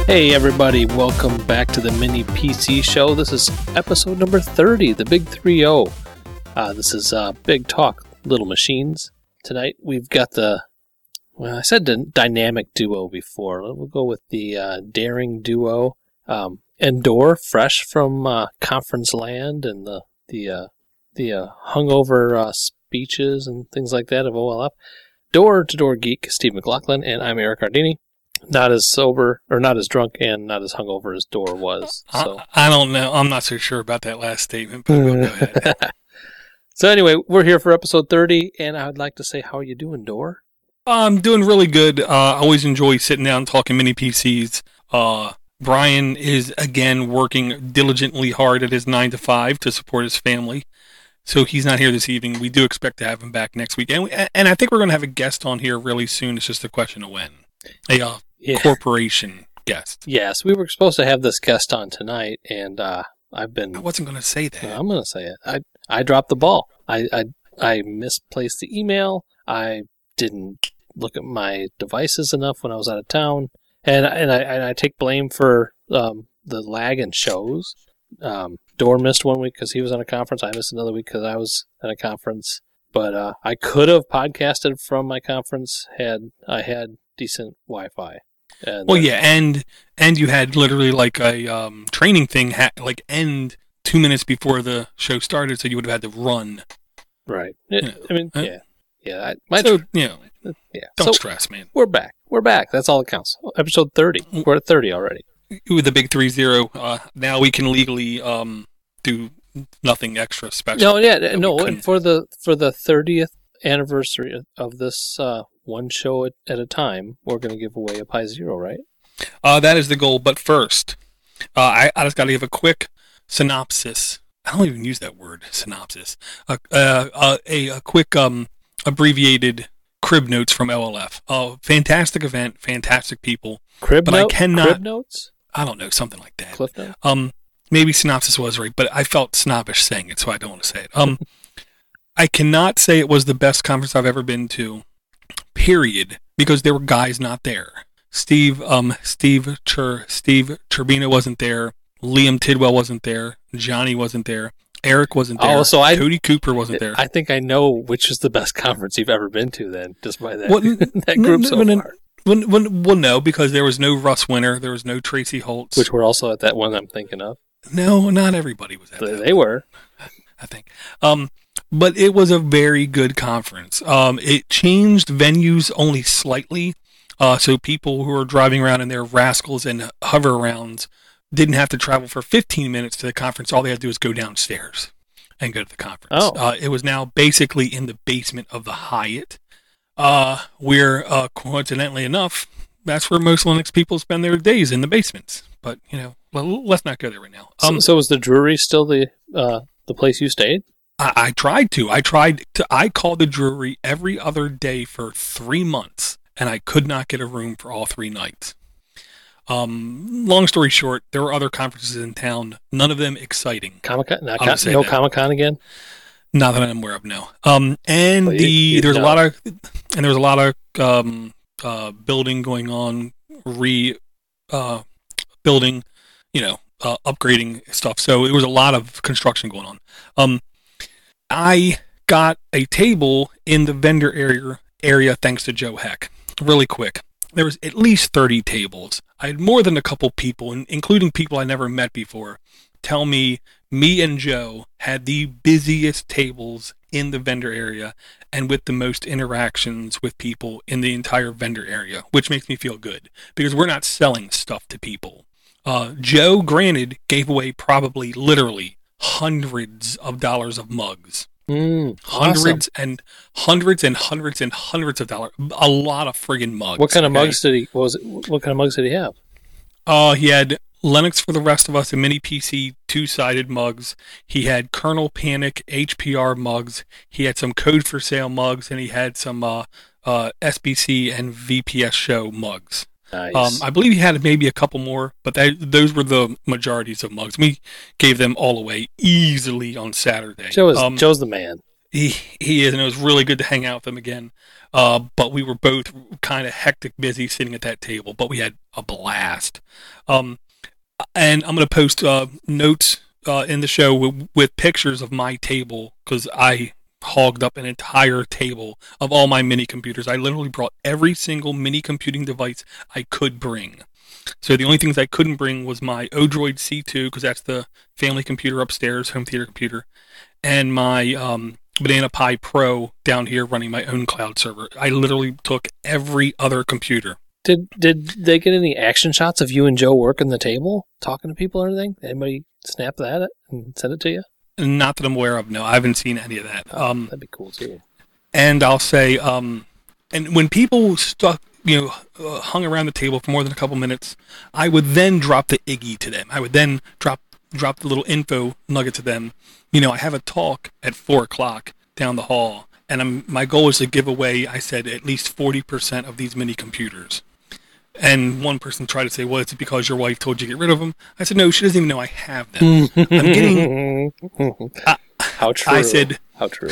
Hey everybody, welcome back to the Mini PC Show. This is episode number 30, the Big 3-0. This is Big Talk, Little Machines. Tonight we've got I said the dynamic duo before. We'll go with the daring duo. Endor, fresh from conference land and the hungover speeches and things like that of OLF. Door-to-door geek, Steve McLaughlin, and I'm Eric Ardini. Not as sober, or not as drunk, and not as hungover as Door was. So. I don't know. I'm not so sure about that last statement, but we'll go ahead. So anyway, we're here for episode 30, and I would like to say, how are you doing, Door? I'm doing really good. I always enjoy sitting down and talking mini PCs. Brian is, again, working diligently hard at his 9 to 5 to support his family. So he's not here this evening. We do expect to have him back next week. And I think we're going to have a guest on here really soon. It's just a question of when. Corporation guest. Yes, we were supposed to have this guest on tonight, and I wasn't going to say that. I'm going to say it. I dropped the ball. I misplaced the email. I didn't look at my devices enough when I was out of town, and I take blame for the lag in shows. Door missed 1 week because he was on a conference. I missed another week because I was at a conference. But I could have podcasted from my conference had I had decent Wi-Fi. And you had literally like a training thing end 2 minutes before the show started, so you would have had to run. Right. Don't stress, man. We're back. That's all that counts. Episode 30. We're at 30 already. With the big 3-0, now we can legally do nothing extra special. And for the 30th anniversary of this one show at a time, we're going to give away a Pi Zero, right? That is the goal. But first, I just got to give a quick synopsis. I don't even use that word, synopsis. A quick abbreviated crib notes from LLF. Fantastic event, fantastic people. Crib notes? I don't know, something like that. Cliff notes? Maybe synopsis was right, but I felt snobbish saying it, so I don't want to say it. I cannot say it was the best conference I've ever been to, period, because there were guys not there. Steve Turbina wasn't there. Liam Tidwell wasn't there. Johnny wasn't there. Eric wasn't there. Cody Cooper wasn't there. I think I know which is the best conference you've ever been to then, just by that, that group so far. Well, no, because there was no Russ Winter. There was no Tracy Holtz. Which were also at that one I'm thinking of. No, not everybody was at that. They were. I think. But it was a very good conference. It changed venues only slightly. So people who were driving around in their Rascals and hover-arounds didn't have to travel for 15 minutes to the conference. All they had to do was go downstairs and go to the conference. It was now basically in the basement of the Hyatt. Where, coincidentally enough, that's where most Linux people spend their days, in the basements. But, let's not go there right now. So was the Drury still the place you stayed? I tried to. I called the Drury every other day for 3 months, and I could not get a room for all 3 nights. Long story short, there were other conferences in town, none of them exciting. Comic-Con? No Comic-Con again? Not that I'm aware of, no. There was a lot of building going on, building, upgrading stuff. So it was a lot of construction going on. I got a table in the vendor area thanks to Joe Heck. Really quick. There was at least 30 tables. I had more than a couple people, including people I never met before, tell me and Joe had the busiest tables in the vendor area and with the most interactions with people in the entire vendor area, which makes me feel good because we're not selling stuff to people. Joe, granted, gave away probably literally hundreds of dollars of mugs. Hundreds and hundreds and hundreds and hundreds of dollars. A lot of friggin' mugs. What kind of mugs did he have? He had Linux for the Rest of Us and Mini PC 2-sided mugs. He had Kernel Panic HPR mugs. He had some Code for Sale mugs, and he had some SBC and VPS Show mugs. Nice. I believe he had maybe a couple more, but those were the majorities of mugs. We gave them all away easily on Saturday. Joe's the man. He is, and it was really good to hang out with him again. But we were both kind of hectic busy sitting at that table, but we had a blast. Um, and I'm going to post notes in the show with pictures of my table because I hogged up an entire table of all my mini computers. I literally brought every single mini computing device I could bring. So the only things I couldn't bring was my Odroid C2 because that's the family computer upstairs, home theater computer, and my Banana Pi Pro down here running my own cloud server. I literally took every other computer. Did they get any action shots of you and Joe working the table, talking to people or anything? Anybody snap that and send it to you? Not that I'm aware of. No, I haven't seen any of that. That'd be cool too. And I'll say, and when people hung around the table for more than a couple minutes, I would then drop the Iggy to them. I would then drop the little info nugget to them. I have a talk at 4:00 down the hall, and my goal is to give away, I said, at least 40% of these mini computers. And one person tried to say, well, it's because your wife told you to get rid of them. I said, no, she doesn't even know I have them. I'm getting... How true. I said... How true.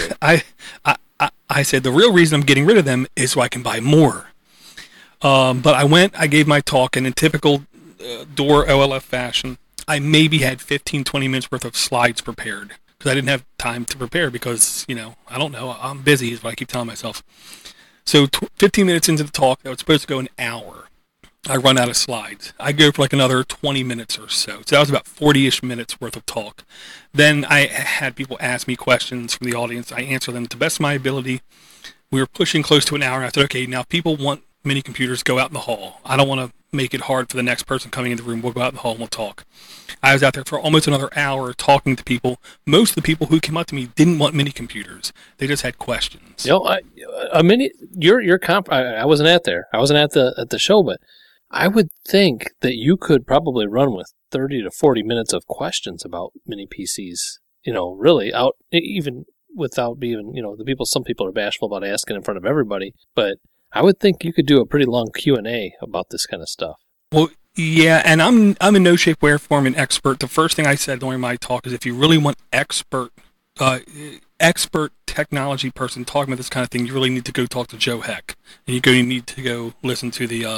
I said, the real reason I'm getting rid of them is so I can buy more. But I gave my talk, and in typical Door OLF fashion, I maybe had 15, 20 minutes worth of slides prepared. Because I didn't have time to prepare because, I don't know, I'm busy is what I keep telling myself. So 15 minutes into the talk, that was supposed to go an hour. I run out of slides. I go for like another 20 minutes or so. So that was about 40-ish minutes worth of talk. Then I had people ask me questions from the audience. I answered them to the best of my ability. We were pushing close to an hour. I said, okay, now if people want mini computers, go out in the hall. I don't want to make it hard for the next person coming in the room. We'll go out in the hall and we'll talk. I was out there for almost another hour talking to people. Most of the people who came up to me didn't want mini computers. They just had questions. A mini, your comp. I wasn't at there. I wasn't at the show, but I would think that you could probably run with 30 to 40 minutes of questions about mini PCs. Really out even without being. Some people are bashful about asking in front of everybody, but I would think you could do a pretty long Q&A about this kind of stuff. Well, yeah, and I'm in no shape, way, form an expert. The first thing I said during my talk is if you really want expert technology person talking about this kind of thing, you really need to go talk to Joe Heck, and you need to go listen to the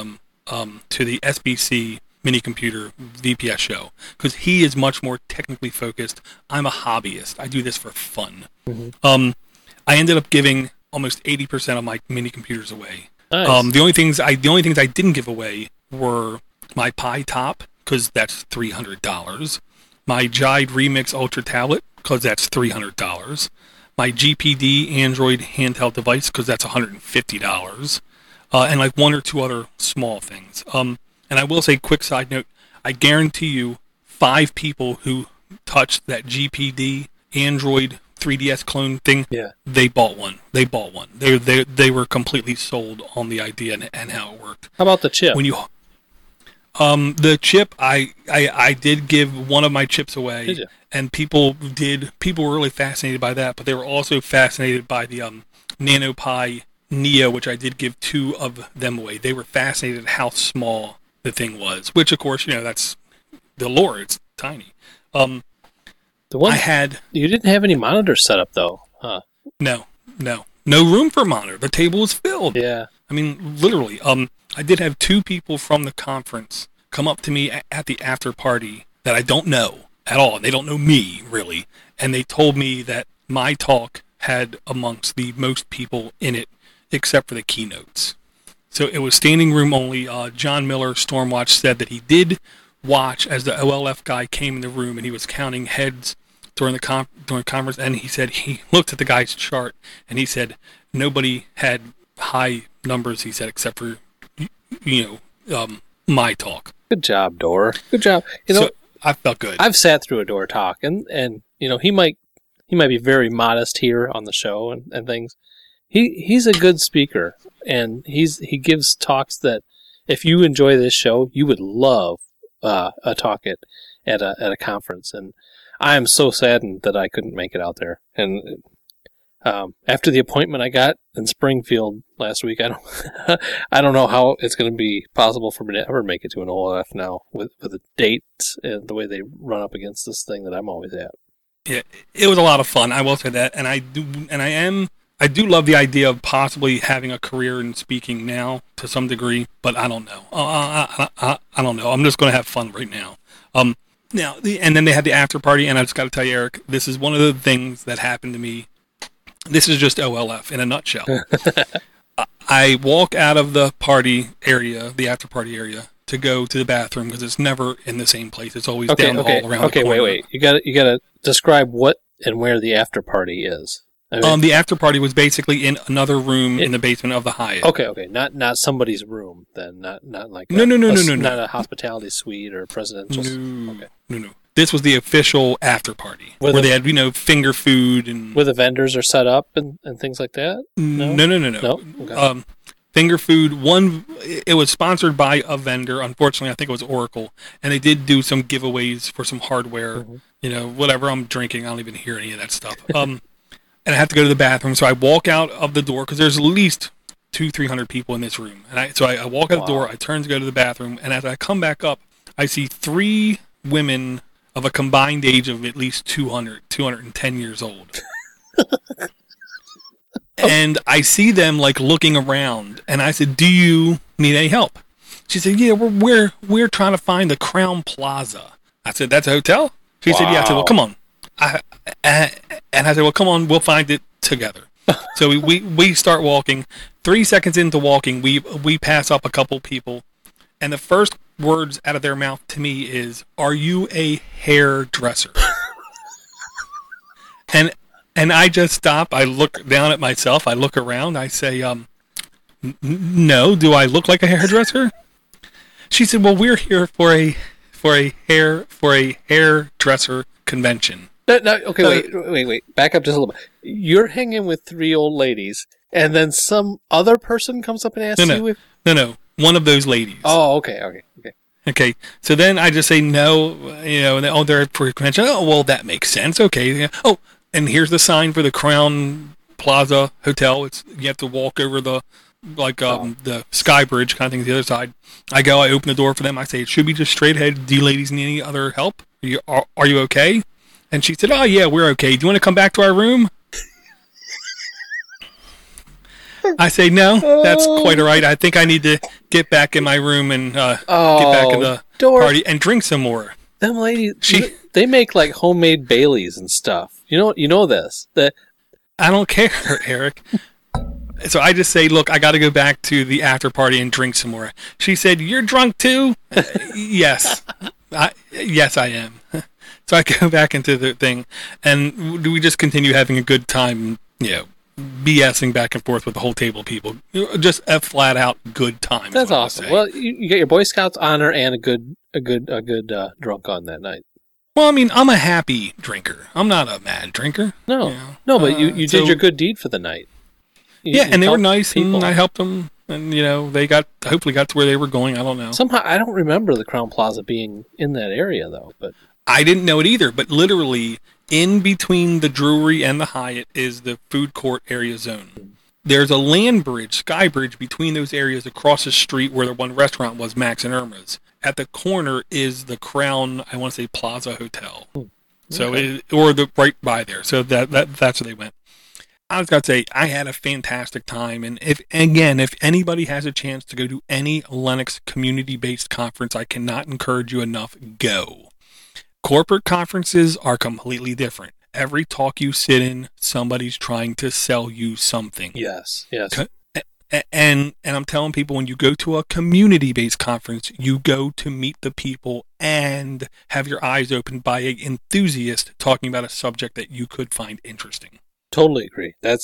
SBC mini computer VPS show because he is much more technically focused. I'm a hobbyist. I do this for fun. Mm-hmm. I ended up giving almost 80% of my mini computers away. Nice. The only things I didn't give away were my Pi Top because that's $300. My Jide Remix Ultra tablet because that's $300. My GPD Android handheld device because that's $150. And like one or two other small things. And I will say, quick side note, I guarantee you 5 people who touched that GPD Android 3DS clone thing, they bought one. They were completely sold on the idea and how it worked. How about the chip? The chip, I did give one of my chips away. Did you? And people were really fascinated by that, but they were also fascinated by the NanoPi Neo, which I did give 2 of them away. They were fascinated at how small the thing was, which of course, that's the lore. It's tiny. The one you didn't have any monitors set up though, huh? No room for a monitor. The table was filled. Yeah. I mean, literally. I did have 2 people from the conference come up to me at the after party that I don't know at all. They don't know me really, and they told me that my talk had amongst the most people in it, except for the keynotes. So it was standing room only. John Miller, Stormwatch, said that he did watch as the OLF guy came in the room and he was counting heads during conference, and he said he looked at the guy's chart and he said nobody had high numbers, he said, except for my talk. Good job, Door. Good job. So I felt good. I've sat through a Door talk, and he might be very modest here on the show and things. He's a good speaker, and he gives talks that if you enjoy this show, you would love a talk at a conference. And I am so saddened that I couldn't make it out there. And after the appointment I got in Springfield last week, I don't know how it's going to be possible for me to ever make it to an OLF now with the dates and the way they run up against this thing that I'm always at. Yeah, it was a lot of fun. I will say that, and I do love the idea of possibly having a career in speaking now to some degree, but I don't know. I don't know. I'm just going to have fun right now. Now, and then they had the after party, and I just got to tell you, Eric, this is one of the things that happened to me. This is just OLF in a nutshell. I walk out of the party area, the after party area, to go to the bathroom because it's never in the same place. It's always down the hall around the corner. Wait. You gotta describe what and where the after party is. I mean, the after party was basically in another room in the basement of the Hyatt. Okay. Not somebody's room then. Not like no. Not a hospitality suite or presidential. No. This was the official after party where they had finger food and where the vendors are set up and things like that. No. Okay. Finger food. It was sponsored by a vendor. Unfortunately, I think it was Oracle, and they did do some giveaways for some hardware. Mm-hmm. Whatever I'm drinking, I don't even hear any of that stuff. And I have to go to the bathroom, so I walk out of the door because there's at least 200-300 people in this room, and I walk out the door. I turn to go to the bathroom, and as I come back up, I see 3 women of a combined age of at least 210 years old. And I see them like looking around, and I said, "Do you need any help?" She said, "Yeah, we're trying to find the Crown Plaza." I said, "That's a hotel?" She said, "Yeah." I said, "Well, come on." And I said, "Well, come on, we'll find it together." So we start walking. 3 seconds into walking, we pass up a couple people, and the first words out of their mouth to me is, "Are you a hairdresser?" And I just stop. I look down at myself. I look around. I say, "No. Do I look like a hairdresser?" She said, "Well, we're here for a hairdresser convention." No, okay, wait. Back up just a little bit. You're hanging with 3 old ladies, and then some other person comes up and asks you if... No. One of those ladies. Oh, okay. Okay, so then I just say no, and they're for a convention. Oh, well, that makes sense. Okay. Oh, and here's the sign for the Crown Plaza Hotel. You have to walk over the Sky Bridge kind of thing to the other side. I open the door for them. I say, "It should be just straight ahead. Do you ladies need any other help? Are you okay?" And she said, "Oh, yeah, we're okay. Do you want to come back to our room?" I say, "No, that's quite all right. I think I need to get back in my room and get back in the party and drink some more." Them ladies, they make like homemade Baileys and stuff. You know this. I don't care, Eric. So I just say, "Look, I got to go back to the after party and drink some more." She said, "You're drunk too?" Yes. Yes, I am. So I go back into the thing, and we just continue having a good time, BSing back and forth with the whole table of people. Just a flat out good time. That's awesome. Well, you get your Boy Scouts honor and a good drunk on that night. Well, I mean, I'm a happy drinker. I'm not a mad drinker. No, but you did your good deed for the night. And they were nice, people. And I helped them, and they hopefully got to where they were going. I don't know. Somehow, I don't remember the Crown Plaza being in that area though. But I didn't know it either. But literally, in between the Drury and the Hyatt is the food court area zone. There's a land bridge, Sky Bridge, between those areas across the street where the one restaurant was, Max and Irma's. At the corner is the Crown, I want to say Plaza Hotel. So, right by there. So that's where they went. I was going to say, I had a fantastic time. And if anybody has a chance to go to any Lennox community-based conference, I cannot encourage you enough, go. Corporate conferences are completely different. Every talk you sit in, somebody's trying to sell you something. Yes. And I'm telling people, when you go to a community-based conference, you go to meet the people and have your eyes opened by an enthusiast talking about a subject that you could find interesting. Totally agree. It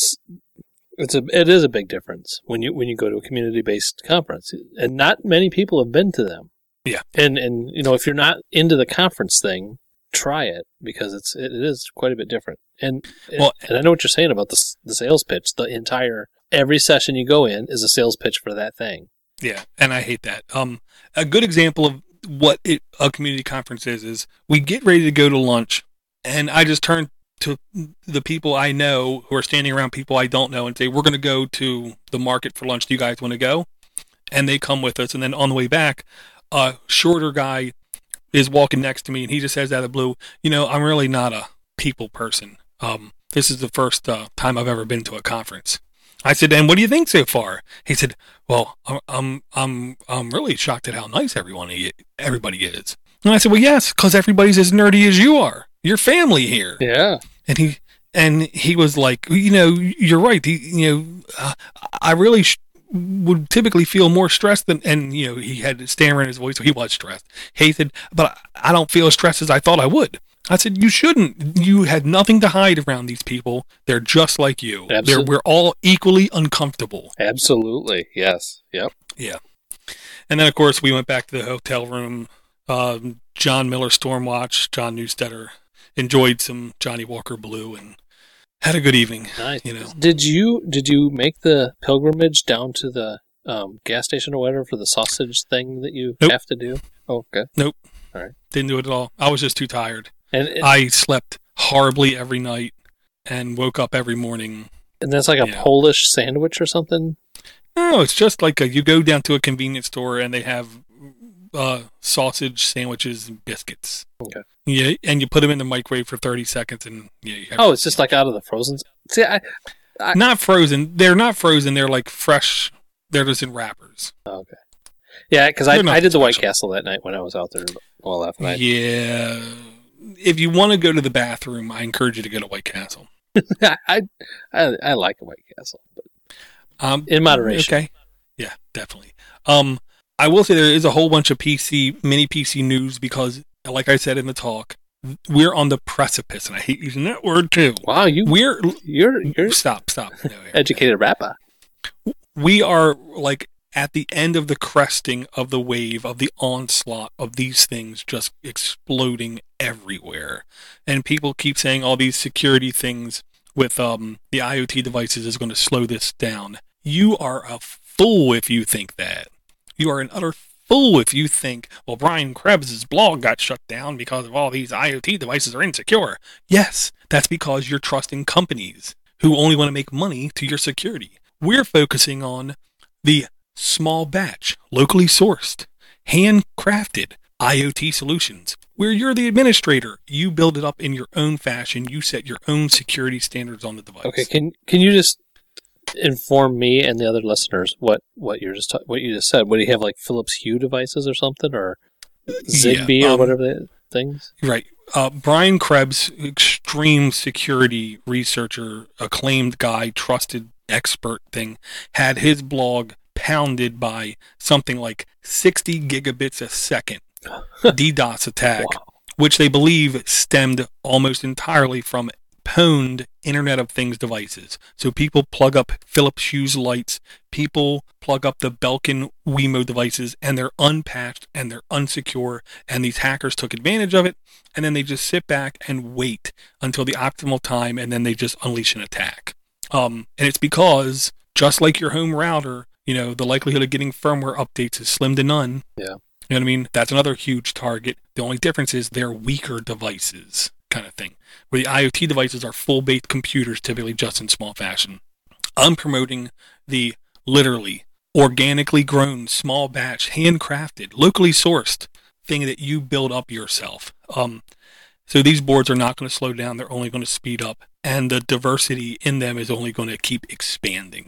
is a big difference when you go to a community-based conference, and not many people have been to them. Yeah. And if you're not into the conference thing, try it, because it is quite a bit different. And I know what you're saying about the sales pitch. Every session you go in is a sales pitch for that thing. Yeah, and I hate that. A good example of what a community conference is we get ready to go to lunch, and I just turn to the people I know who are standing around people I don't know and say, "We're going to go to the market for lunch. Do you guys want to go?" And they come with us, and then on the way back, a shorter guy is walking next to me, and he just says out of the blue, "I'm really not a people person. This is the first time I've ever been to a conference. I said, and what do you think so far? He said, well, I'm really shocked at how nice everybody is. And I said, well, yes, because everybody's as nerdy as you are. Your family here. Yeah. And he was like, you're right. I really would typically feel more stressed than, and he had a stammer in his voice, so he was stressed. He said, but I don't feel as stressed as I thought I would. I said, you shouldn't. You had nothing to hide around these people. They're just like you. We're all equally uncomfortable. Absolutely. Yes. Yep. Yeah. And then, of course, we went back to the hotel room. John Miller Stormwatch, John Newstetter enjoyed some Johnny Walker Blue and had a good evening. Nice. Did you make the pilgrimage down to the gas station or whatever for the sausage thing that you have to do? Oh, okay. Nope. All right. Didn't do it at all. I was just too tired. And I slept horribly every night and woke up every morning. And that's like a Polish sandwich or something? No, it's just like you go down to a convenience store and they have sausage sandwiches and biscuits. Okay. Yeah, and you put them in the microwave for 30 seconds and you have it's just like out of the frozen. See, I not frozen. They're not frozen. They're like fresh. They're just in wrappers. Okay. Yeah, because I did the White Castle that night when I was out there all that night. Yeah. If you want to go to the bathroom, I encourage you to go to White Castle. I like a White Castle, but in moderation. Okay. Yeah, definitely. I will say there is a whole bunch of mini PC news because, like I said in the talk, we're on the precipice, and I hate using that word too. Wow, you're stop. No, educated rapper. We are like at the end of the cresting of the wave of the onslaught of these things just exploding everywhere. And people keep saying all these security things with the IoT devices is going to slow this down. You are a fool if you think that. You are an utter fool if you think, well, Brian Krebs' blog got shut down because of all these IoT devices are insecure. Yes, that's because you're trusting companies who only want to make money to your security. We're focusing on the small batch, locally sourced, handcrafted IoT solutions, where you're the administrator. You build it up in your own fashion. You set your own security standards on the device. Okay, can you just inform me and the other listeners what you just said? What do you have, like Philips Hue devices or something, or Zigbee or whatever the things? Right. Brian Krebs, extreme security researcher, acclaimed guy, trusted expert thing, had his blog pounded by something like 60 gigabits a second DDoS attack, which they believe stemmed almost entirely from pwned Internet of Things devices. So people plug up Philips Hue lights, people plug up the Belkin Wemo devices, and they're unpatched and they're unsecure, and these hackers took advantage of it, and then they just sit back and wait until the optimal time, and then they just unleash an attack. And it's because, just like your home router, the likelihood of getting firmware updates is slim to none. Yeah. You know what I mean? That's another huge target. The only difference is they're weaker devices, kind of thing. Where the IoT devices are full-baked computers, typically just in small fashion. I'm promoting the literally organically grown, small batch, handcrafted, locally sourced thing that you build up yourself. So these boards are not going to slow down. They're only going to speed up. And the diversity in them is only going to keep expanding.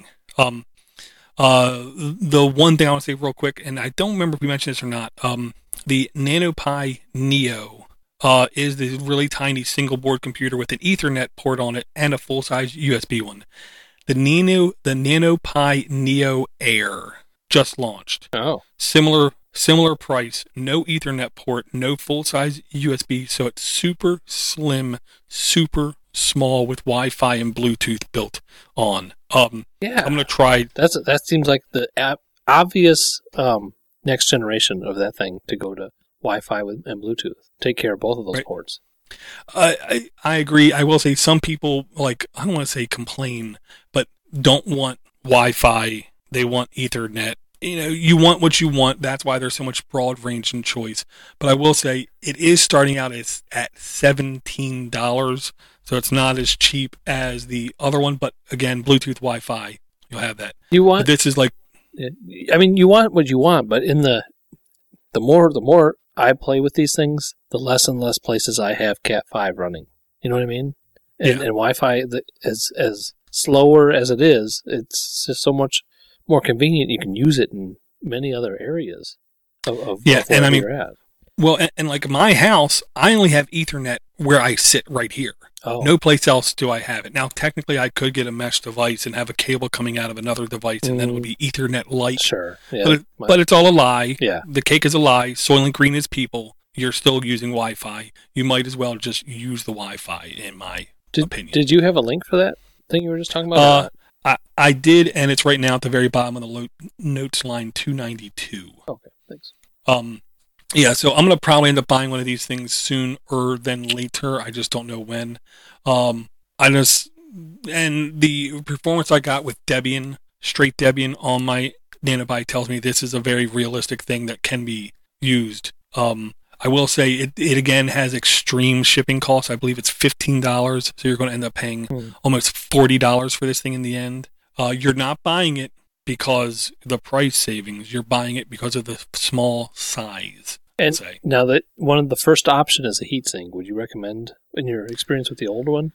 The one thing I want to say real quick, and I don't remember if we mentioned this or not, the NanoPi Neo is the really tiny single board computer with an Ethernet port on it and a full-size USB one. The NanoPi Neo Air just launched. Oh. Similar price, no Ethernet port, no full-size USB, so it's super slim, super small with Wi-Fi and Bluetooth built on. Yeah, I'm gonna try. That seems like the obvious next generation of that thing to go to Wi-Fi and Bluetooth. Take care of both of those ports. I agree. I will say some people, I don't want to say complain, but don't want Wi-Fi. They want Ethernet. You want what you want. That's why there's so much broad range and choice. But I will say it is starting out at $17. So it's not as cheap as the other one. But again, Bluetooth Wi-Fi, you'll have that. You want, but this is like, you want what you want, but in the more I play with these things, the less and less places I have Cat 5 running. You know what I mean? Yeah. And Wi-Fi, as slower as it is, it's just so much more convenient. You can use it in many other areas of and I mean, you're at. well, and like my house, I only have Ethernet where I sit right here. Oh, No place else do I have it. Now, technically, I could get a mesh device and have a cable coming out of another device, and then it would be Ethernet Lite. sure. Yeah, But it's all a lie. Yeah. The cake is a lie. Soylent Green is people. You're still using Wi-Fi. You might as well just use the Wi-Fi, in my opinion. Did you have a link for that thing you were just talking about? I did, and it's right now at the very bottom of the notes line 292. Okay, thanks. Yeah, so I'm gonna probably end up buying one of these things sooner than later. I just don't know when. And the performance I got with Debian, straight Debian on my NanoPi tells me this is a very realistic thing that can be used. I will say it again has extreme shipping costs. I believe it's $15, so you're going to end up paying almost $40 for this thing in the end. You're not buying it because the price savings. You're buying it because of the small size. And now that one of the first option is a heatsink, would you recommend in your experience with the old one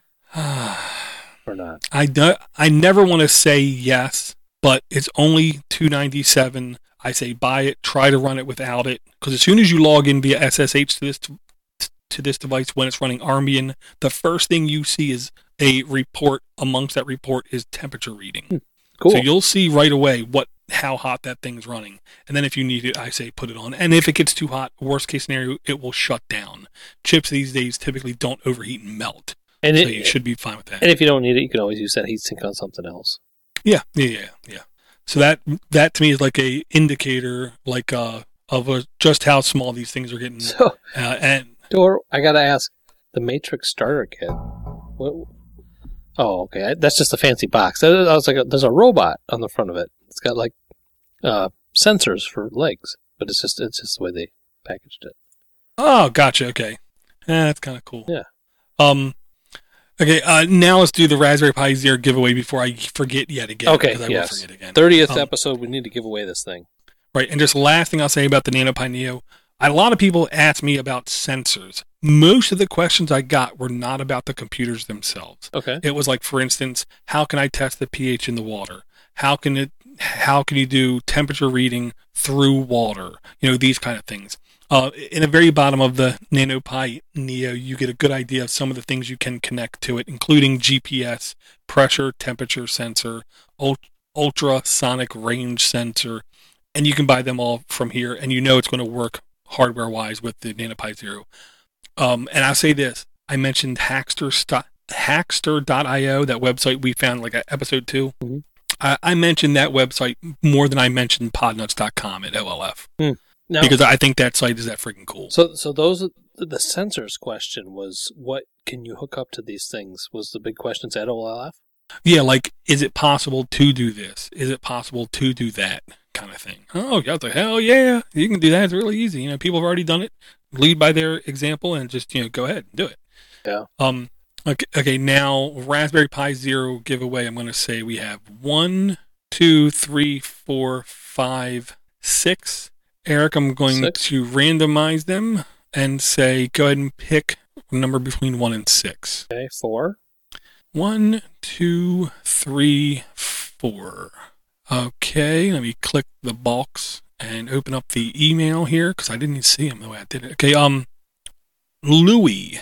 or not? I never want to say yes, but it's only $297. I say buy it, try to run it without it, because as soon as you log in via SSH to this device when it's running Armbian, the first thing you see is a report. Amongst that report is temperature reading. Cool. So you'll see right away how hot that thing's running. And then if you need it, I say put it on. And if it gets too hot, worst case scenario, it will shut down. Chips these days typically don't overheat and melt. So you should be fine with that. And if you don't need it, you can always use that heatsink on something else. Yeah. So that to me is like a indicator, like of just how small these things are getting. So, Dor, I gotta ask, the Matrix starter kit. What? Oh, okay. That's just a fancy box. I was like, there's a robot on the front of it. It's got like sensors for legs, but it's just the way they packaged it. Oh, gotcha. Okay, that's kind of cool. Yeah. Okay. Now let's do the Raspberry Pi Zero giveaway before I forget yet again. Okay. I yes. will forget again. 30th episode. We need to give away this thing. Right. And just last thing I'll say about the NanoPi Neo. A lot of people ask me about sensors. Most of the questions I got were not about the computers themselves. Okay. It was like, for instance, how can I test the pH in the water? How can you do temperature reading through water? These kind of things. In the very bottom of the NanoPi Neo, you get a good idea of some of the things you can connect to it, including GPS, pressure, temperature sensor, ultrasonic range sensor, and you can buy them all from here, and it's going to work hardware-wise with the NanoPi Zero. And I'll say this. I mentioned Hackster.io, that website we found like at episode 2. Mm-hmm. I mentioned that website more than I mentioned podnuts.com at OLF. Now, because I think that site is that freaking cool. So those the sensors question was, what can you hook up to these things? Was the big questions at OLF? Yeah, like, is it possible to do this? Is it possible to do that kind of thing? Oh, yeah, the hell yeah. You can do that. It's really easy. People have already done it. Lead by their example and just, go ahead and do it. Yeah. Okay, now Raspberry Pi Zero giveaway. I'm going to say we have 1, 2, 3, 4, 5, 6. Eric, I'm going 6. to randomize them and say go ahead and pick a number between 1 and 6. Okay, 4. 1, 2, 3, 4. Okay, let me click the box and open up the email here because I didn't even see him the way I did it. Okay, Louis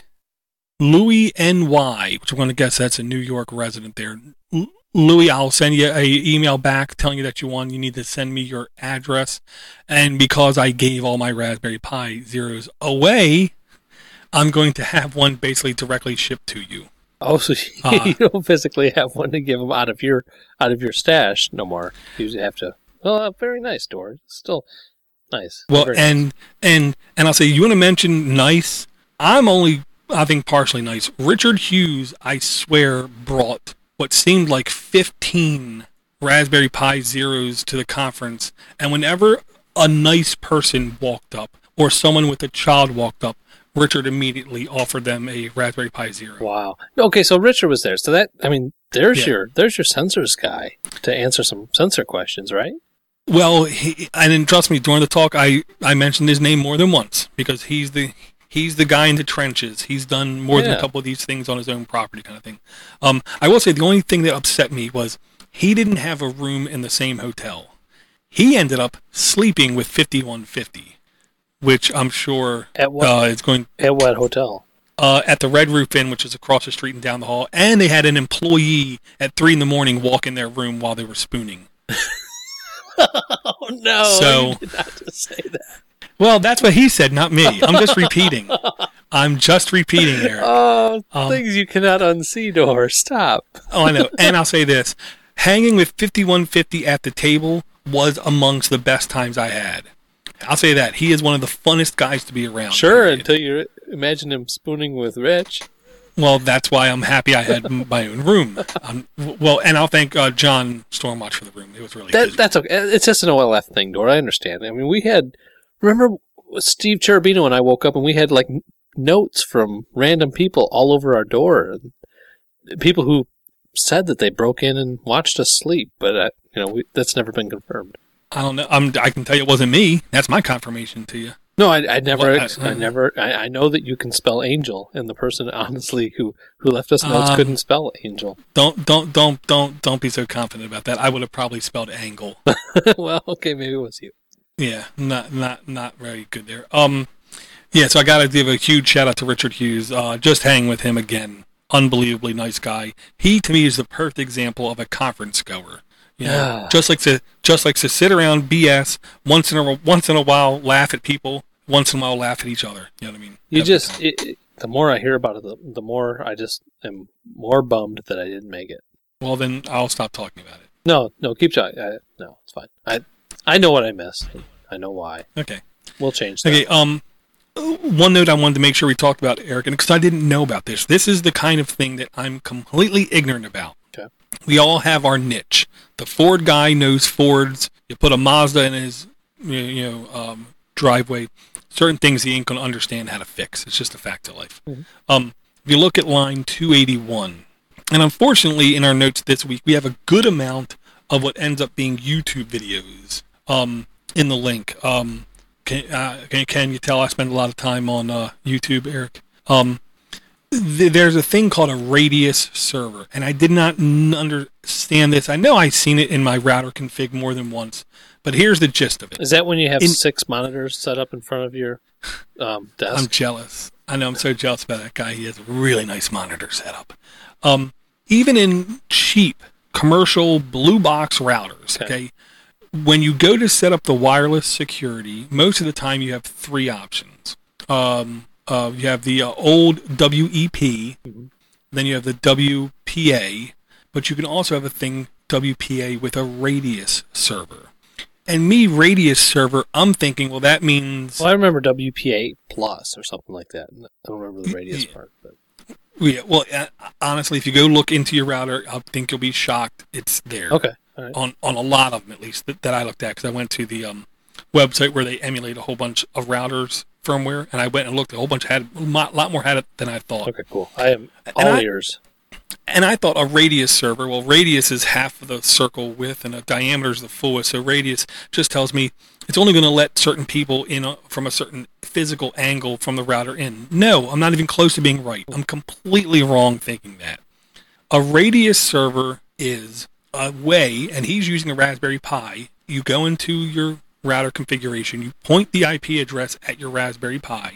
NY, which I'm going to guess that's a New York resident there. Louis, I'll send you an email back telling you that you won. You need to send me your address. And because I gave all my Raspberry Pi Zeros away, I'm going to have one basically directly shipped to you. Oh, so you don't physically have one to give them out of your stash no more. You usually have to. Well, very nice, Dor. Still nice. Well, very and I'll say, you want to mention nice? I'm only, I think, partially nice. Richard Hughes, I swear, brought what seemed like 15 Raspberry Pi Zeros to the conference, and whenever a nice person walked up or someone with a child walked up, Richard immediately offered them a Raspberry Pi Zero. Wow. Okay, so Richard was there. So that, there's your sensors guy to answer some sensor questions, right? Well, and trust me, during the talk, I mentioned his name more than once because he's the He's the guy in the trenches. He's done more than a couple of these things on his own property, kind of thing. I will say the only thing that upset me was he didn't have a room in the same hotel. He ended up sleeping with 5150, which I'm sure is going. At what hotel? At the Red Roof Inn, which is across the street and down the hall. And they had an employee at 3 a.m. walk in their room while they were spooning. Oh, no. So, you did not just say that. Well, that's what he said, not me. I'm just repeating. Eric. Oh, things you cannot unsee, Dor. Stop. Oh, I know. And I'll say this. Hanging with 5150 at the table was amongst the best times I had. I'll say that. He is one of the funnest guys to be around. Sure, until you imagine him spooning with Rich. Well, that's why I'm happy I had my own room. And I'll thank John Stormwatch for the room. It was really good. That's okay. It's just an OLF thing, Dor. I understand. I mean, remember Steve Cherubino and I woke up and we had like notes from random people all over our door. People who said that they broke in and watched us sleep, but that's never been confirmed. I don't know. I can tell you it wasn't me. That's my confirmation to you. No, I never. I know that you can spell angel, and the person honestly who left us notes couldn't spell angel. Don't be so confident about that. I would have probably spelled angle. Well, okay, maybe it was you. Yeah, not very good there. Yeah. So I got to give a huge shout out to Richard Hughes. Just hang with him again. Unbelievably nice guy. He to me is the perfect example of a conference goer. Just like to sit around BS once in a while, laugh at people, once in a while laugh at each other. You know what I mean? The more I hear about it, the more I just am more bummed that I didn't make it. Well, then I'll stop talking about it. No, keep talking. No, it's fine. I know what I missed. I know why. Okay, we'll change that. Okay. One note I wanted to make sure we talked about, Eric, and because I didn't know about this. This is the kind of thing that I'm completely ignorant about. Okay. We all have our niche. The Ford guy knows Fords. You put a Mazda in his driveway. Certain things he ain't going to understand how to fix. It's just a fact of life. Mm-hmm. If you look at line 281, and unfortunately in our notes this week, we have a good amount of what ends up being YouTube videos in the link. Can you tell I spend a lot of time on YouTube, Eric? There's a thing called a radius server, and I did not understand this. I know I've seen it in my router config more than once, but here's the gist of it. Is that when you have 6 monitors set up in front of your desk? I'm jealous. I know, I'm so jealous about that guy. He has a really nice monitor set up. Even in cheap commercial blue box routers, okay, when you go to set up the wireless security, most of the time you have 3 options. You have the old WEP, mm-hmm. Then you have the WPA, but you can also have a thing, WPA, with a radius server. And radius server, I'm thinking, well, that means... Well, I remember WPA plus or something like that. I don't remember the radius part. But... Yeah, well, honestly, if you go look into your router, I think you'll be shocked. It's there. Okay. All right. On a lot of them, at least, that I looked at, because I went to the website where they emulate a whole bunch of routers firmware, and I went and looked. A whole bunch had a lot more had it than I thought. Okay, cool. I am all ears. And I thought a radius server. Well, radius is half of the circle width, and a diameter is the fullest. So radius just tells me it's only going to let certain people in from a certain physical angle from the router in. No, I'm not even close to being right. I'm completely wrong thinking that. A radius server is a way, and he's using a Raspberry Pi. You go into your router configuration, you point the IP address at your Raspberry Pi.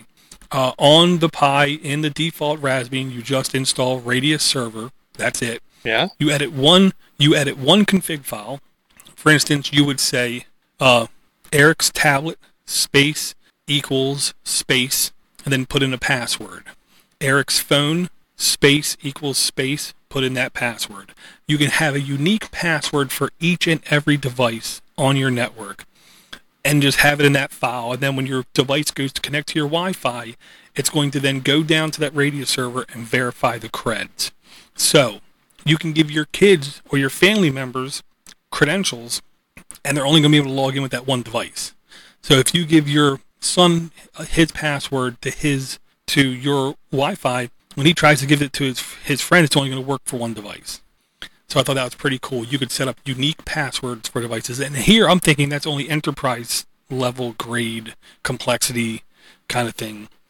On the Pi, in the default Raspbian, you just install radius server. That's it. Yeah. You edit one config file. For instance, you would say Eric's tablet space equals space, and then put in a password. Eric's phone space equals space, put in that password. You can have a unique password for each and every device on your network, and just have it in that file. And then when your device goes to connect to your Wi-Fi, it's going to then go down to that radius server and verify the creds. So you can give your kids or your family members credentials, and they're only going to be able to log in with that one device. So if you give your son his password to your Wi-Fi, when he tries to give it to his friend, it's only going to work for one device. So I thought that was pretty cool. You could set up unique passwords for devices. And here I'm thinking that's only enterprise level grade complexity kind of thing.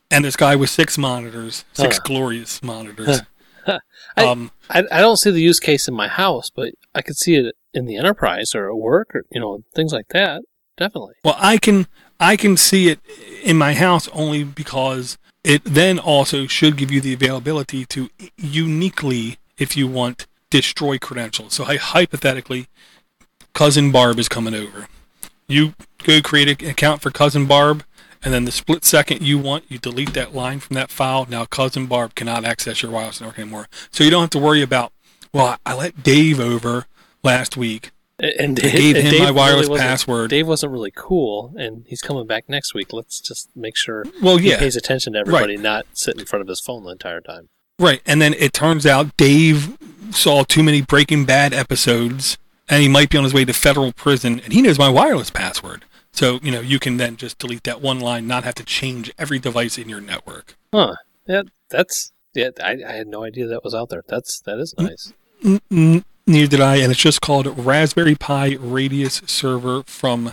and this guy with 6 monitors, 6 Huh. glorious monitors. I don't see the use case in my house, but I could see it in the enterprise or at work or things like that. Definitely. Well, I can see it in my house only because it then also should give you the availability to uniquely, if you want, destroy credentials. So hypothetically, Cousin Barb is coming over. You go create an account for Cousin Barb, and then the split second you want, you delete that line from that file. Now Cousin Barb cannot access your wireless network anymore. So you don't have to worry about, well, I let Dave over last week. And I gave him Dave my wireless really password. Dave wasn't really cool, and he's coming back next week. Let's just make sure Well, he yeah. pays attention to everybody, not sit in front of his phone the entire time. Right, and then it turns out Dave saw too many Breaking Bad episodes, and he might be on his way to federal prison, and he knows my wireless password. So, you can then just delete that one line, not have to change every device in your network. Huh. Yeah, I had no idea that was out there. That is nice. Neither did I, and it's just called Raspberry Pi Radius Server from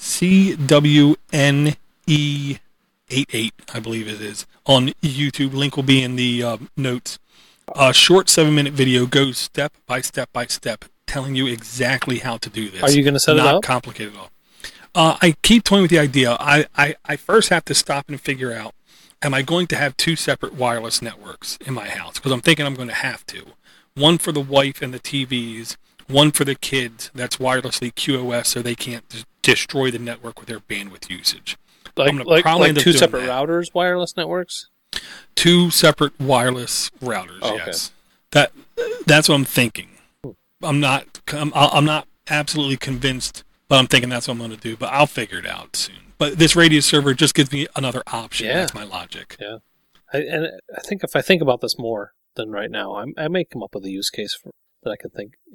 CWNE88, I believe it is, on YouTube. Link will be in the notes. A short 7-minute video goes step by step by step, telling you exactly how to do this. Are you going to set it Not up? complicated at all. I keep toying with the idea. I first have to stop and figure out, am I going to have 2 separate wireless networks in my house? Because I'm thinking I'm going to have to. One for the wife and the TVs, one for the kids that's wirelessly QoS so they can't destroy the network with their bandwidth usage. I'm gonna probably end up 2 doing separate that. routers, wireless networks? 2 separate wireless routers, Oh, okay. yes. That's what I'm thinking. I'm not absolutely convinced, but I'm thinking that's what I'm going to do. But I'll figure it out soon. But this Radius server just gives me another option. Yeah. That's my logic. Yeah. I think if I think about this more than right now, I may come up with a use case that I could think,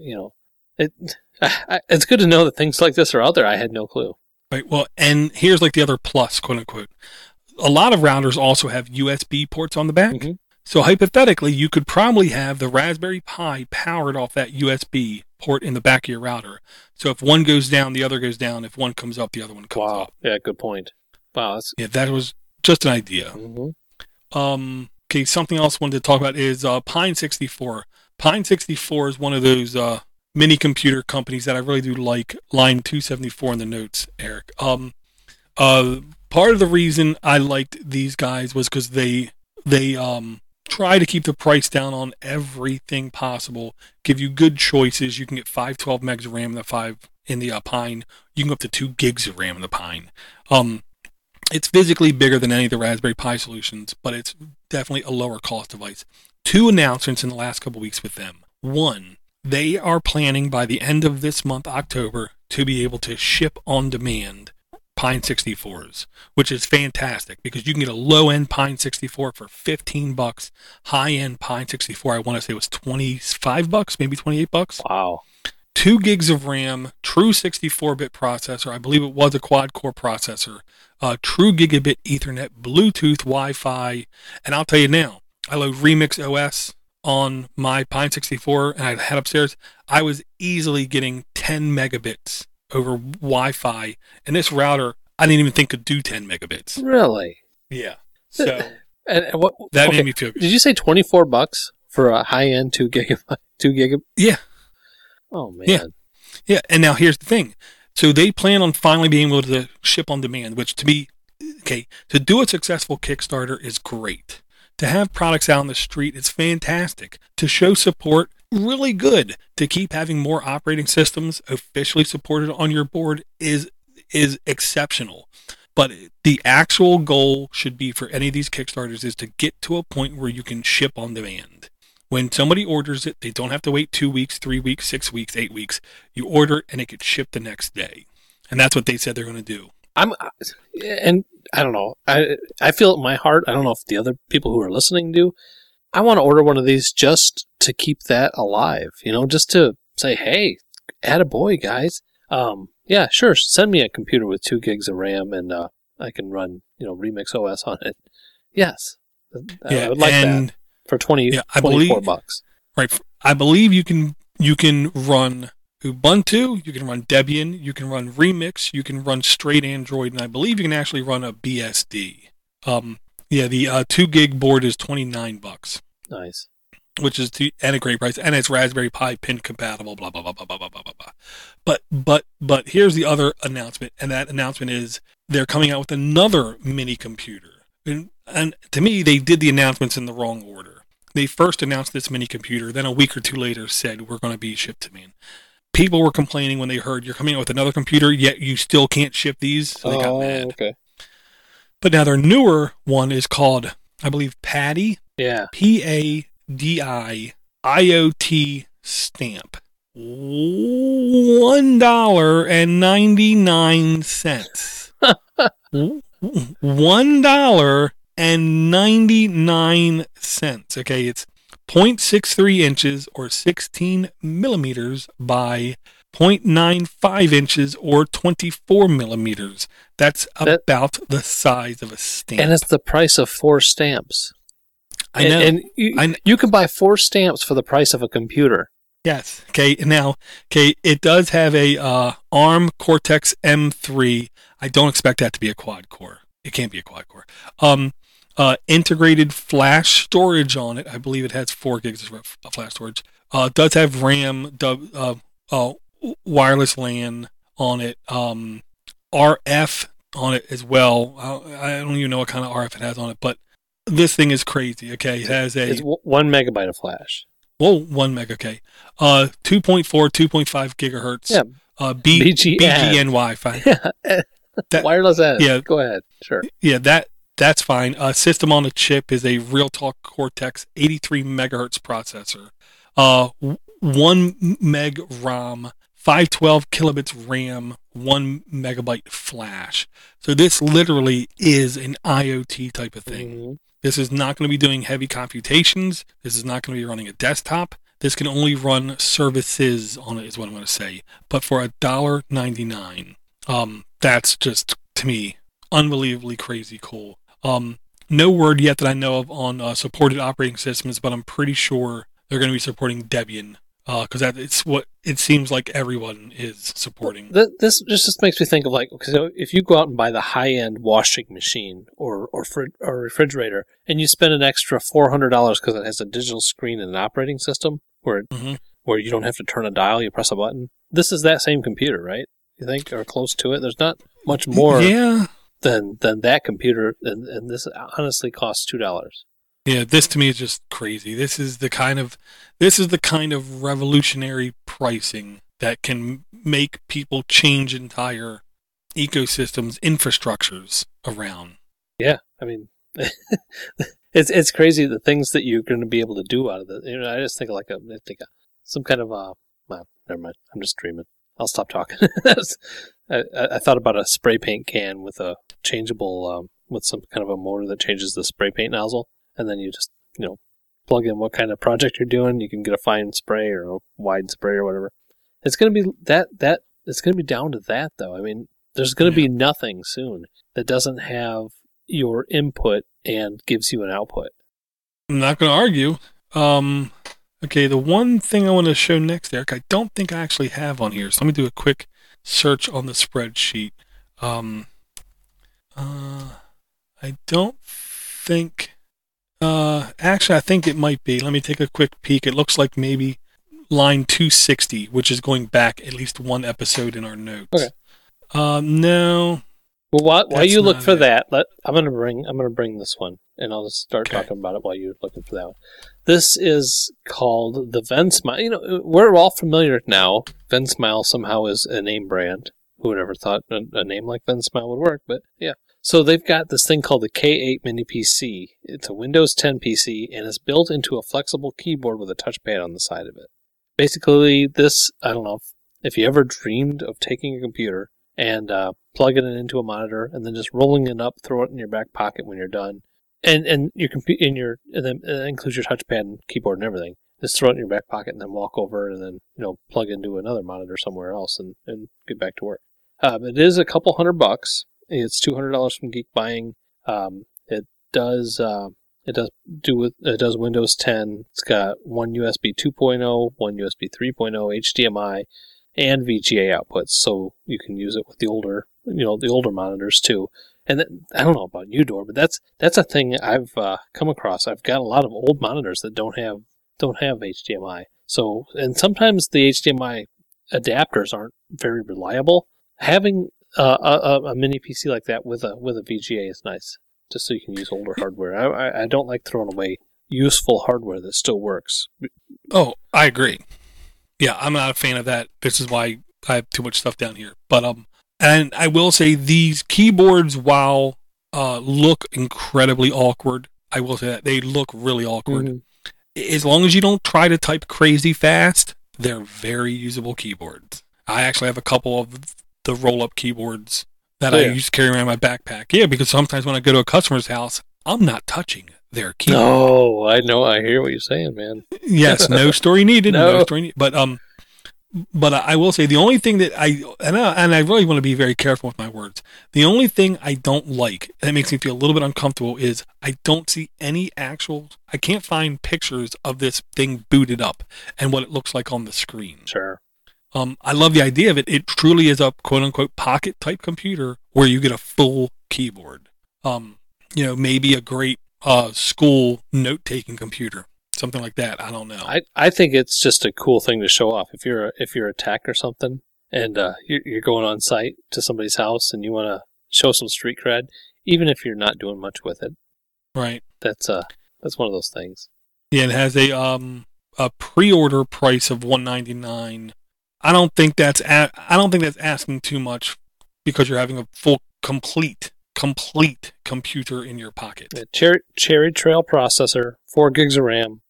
it's good to know that things like this are out there. I had no clue. Right. Well, and here's like the other plus, quote unquote. A lot of routers also have USB ports on the back. Mm-hmm. So hypothetically, you could probably have the Raspberry Pi powered off that USB port in the back of your router. So if one goes down, the other goes down. If one comes up, the other one comes up. Yeah, good point. Wow. That's, Yeah, that was just an idea. mm-hmm. Okay, something else I wanted to talk about is Pine 64. Pine 64 is one of those mini computer companies that I really do like. Line 274 in the notes, Eric. Part of the reason I liked these guys was because they try to keep the price down on everything possible. Give you good choices. You can get 512 megs of RAM in the Pine. You can go up to 2 gigs of RAM in the Pine. It's physically bigger than any of the Raspberry Pi solutions, but it's definitely a lower cost device. 2 announcements in the last couple weeks with them. 1, they are planning by the end of this month, October, to be able to ship on demand Pine 64s, which is fantastic because you can get a low-end Pine 64 for $15. High-end Pine 64, I want to say it was $25, maybe $28. Wow. 2 gigs of RAM, true 64-bit processor. I believe it was a quad-core processor. True gigabit Ethernet, Bluetooth, Wi-Fi. And I'll tell you now, I load Remix OS on my Pine 64 and I head upstairs. I was easily getting 10 megabits over Wi-Fi. And this router, I didn't even think could do 10 megabits. Really? Yeah. So And what? that okay. made me feel good. Did you say $24 for a high-end 2 gigabit? Yeah. Oh man. Yeah. Yeah. And now here's the thing. So they plan on finally being able to ship on demand, which to do a successful Kickstarter is great. To have products out on the street, it's fantastic. To show support, really good. To keep having more operating systems officially supported on your board is exceptional. But the actual goal should be for any of these Kickstarters is to get to a point where you can ship on demand. When somebody orders it, they don't have to wait 2 weeks, 3 weeks, 6 weeks, 8 weeks. You order it and it gets shipped the next day. And that's what they said they're going to do. And I don't know. I feel it in my heart. I don't know if the other people who are listening do. I want to order one of these just to keep that alive. Just to say, hey, attaboy, guys. Yeah, sure. Send me a computer with 2 gigs of RAM and I can run, Remix OS on it. Yes. I would like that for $24. Right. I believe you can run Ubuntu, you can run Debian, you can run Remix, you can run straight Android, and I believe you can actually run a BSD. Yeah, the 2 gig board is $29, Nice. which is at a great price, and it's Raspberry Pi pin compatible. Blah blah blah blah blah blah blah blah. But here's the other announcement, and that announcement is they're coming out with another mini computer. And to me, they did the announcements in the wrong order. They first announced this mini computer, then a week or two later said we're going to be shipped to me. And people were complaining when they heard you're coming out with another computer, yet you still can't ship these. So they got mad. Okay. But now their newer one is called, I believe, PADI. Yeah. PADI IoT stamp. $1.99. $1.99. Okay, it's 0.63 inches or 16 millimeters by 0.95 inches or 24 millimeters. That's about the size of a stamp. And it's the price of 4 stamps. I know. And you can buy 4 stamps for the price of a computer. Yes. Okay. Now, it does have a ARM Cortex M3. I don't expect that to be a quad core. It can't be a quad core. Integrated flash storage on it. I believe it has 4 gigs of flash storage. Does have RAM, wireless LAN on it. RF on it as well. I don't even know what kind of RF it has on it, but this thing is crazy. Okay, it has It's 1 megabyte of flash. Whoa, 1 meg. Okay, 2.4, 2.5 gigahertz. Yeah. BGN Wi-Fi. Yeah. Wireless ad. Yeah. Go ahead. Sure. Yeah, that's fine. System on a chip is a Realtek Cortex 83 megahertz processor. 1 meg ROM, 512 kilobits RAM, 1 megabyte flash. So this literally is an IoT type of thing. Mm-hmm. This is not going to be doing heavy computations. This is not going to be running a desktop. This can only run services on it, is what I'm going to say. But for $1.99, that's just, to me, unbelievably crazy cool. No word yet that I know of on supported operating systems, but I'm pretty sure they're going to be supporting Debian, because it's what it seems like everyone is supporting. This just makes me think of, like, because if you go out and buy the high-end washing machine or refrigerator, and you spend an extra $400 because it has a digital screen and an operating system where you don't have to turn a dial, you press a button. This is that same computer, right? You think, or close to it? There's not much more than that computer, and this honestly costs $2. Yeah, this to me is just crazy. This is the kind of revolutionary pricing that can make people change entire ecosystems, infrastructures around. Yeah, I mean, it's crazy the things that you're going to be able to do out of it. You know, I just think of some kind of well, never mind. I'm just dreaming. I'll stop talking. I thought about a spray paint can with a changeable, with some kind of a motor that changes the spray paint nozzle. And then you just, plug in what kind of project you're doing. You can get a fine spray or a wide spray or whatever. It's going to be it's going to be down to that, though. I mean, there's going to be nothing soon that doesn't have your input and gives you an output. I'm not going to argue. Okay, the one thing I want to show next, Eric, I don't think I actually have on here. So let me do a quick search on the spreadsheet. I don't think... actually, I think it might be. Let me take a quick peek. It looks like maybe line 260, which is going back at least one episode in our notes. Okay. No. Well, while you look for that, I'm gonna bring this one, and I'll just start talking about it while you're looking for that one. This is called the VenSmile. We're all familiar now. VenSmile somehow is a name brand. Who would ever thought a name like VenSmile would work? But yeah. So they've got this thing called the K8 Mini PC. It's a Windows 10 PC, and it's built into a flexible keyboard with a touchpad on the side of it. Basically, this, I don't know, if you ever dreamed of taking a computer and plugging it into a monitor and then just rolling it up, throw it in your back pocket when you're done, and then that includes your touchpad and keyboard and everything. Just throw it in your back pocket and then walk over and then plug into another monitor somewhere else and get back to work. It is a couple $100. It's $200 from Geek Buying. It does Windows 10. It's got one USB 2.0, one USB 3.0, HDMI, and VGA outputs, so you can use it with the older monitors too. And I don't know about you, Dor, but that's a thing I've come across. I've got a lot of old monitors that don't have HDMI. So, and sometimes the HDMI adapters aren't very reliable. Having a mini PC like that with a VGA is nice, just so you can use older hardware. I don't like throwing away useful hardware that still works. Oh, I agree. Yeah, I'm not a fan of that. This is why I have too much stuff down here. But and I will say these keyboards, while look incredibly awkward, I will say that they look really awkward. Mm-hmm. As long as you don't try to type crazy fast, they're very usable keyboards. I actually have a couple of the roll-up keyboards that I used to carry around in my backpack. Yeah, because sometimes when I go to a customer's house, I'm not touching their keyboard. Oh, I know. I hear what you're saying, man. Yes, no story needed. No story needed. But I will say the only thing that and I really want to be very careful with my words. The only thing I don't like, and it makes me feel a little bit uncomfortable, is I don't see any I can't find pictures of this thing booted up and what it looks like on the screen. Sure. I love the idea of it. It truly is a quote unquote pocket type computer where you get a full keyboard. Maybe a great school note taking computer. Something like that. I don't know. I think it's just a cool thing to show off. If you're a tech or something, and you're going on site to somebody's house and you want to show some street cred, even if you're not doing much with it. Right. That's one of those things. Yeah, it has a pre-order price of $199. I don't think that's asking too much because you're having a full complete computer in your pocket. Cherry Trail processor, 4 gigs of RAM.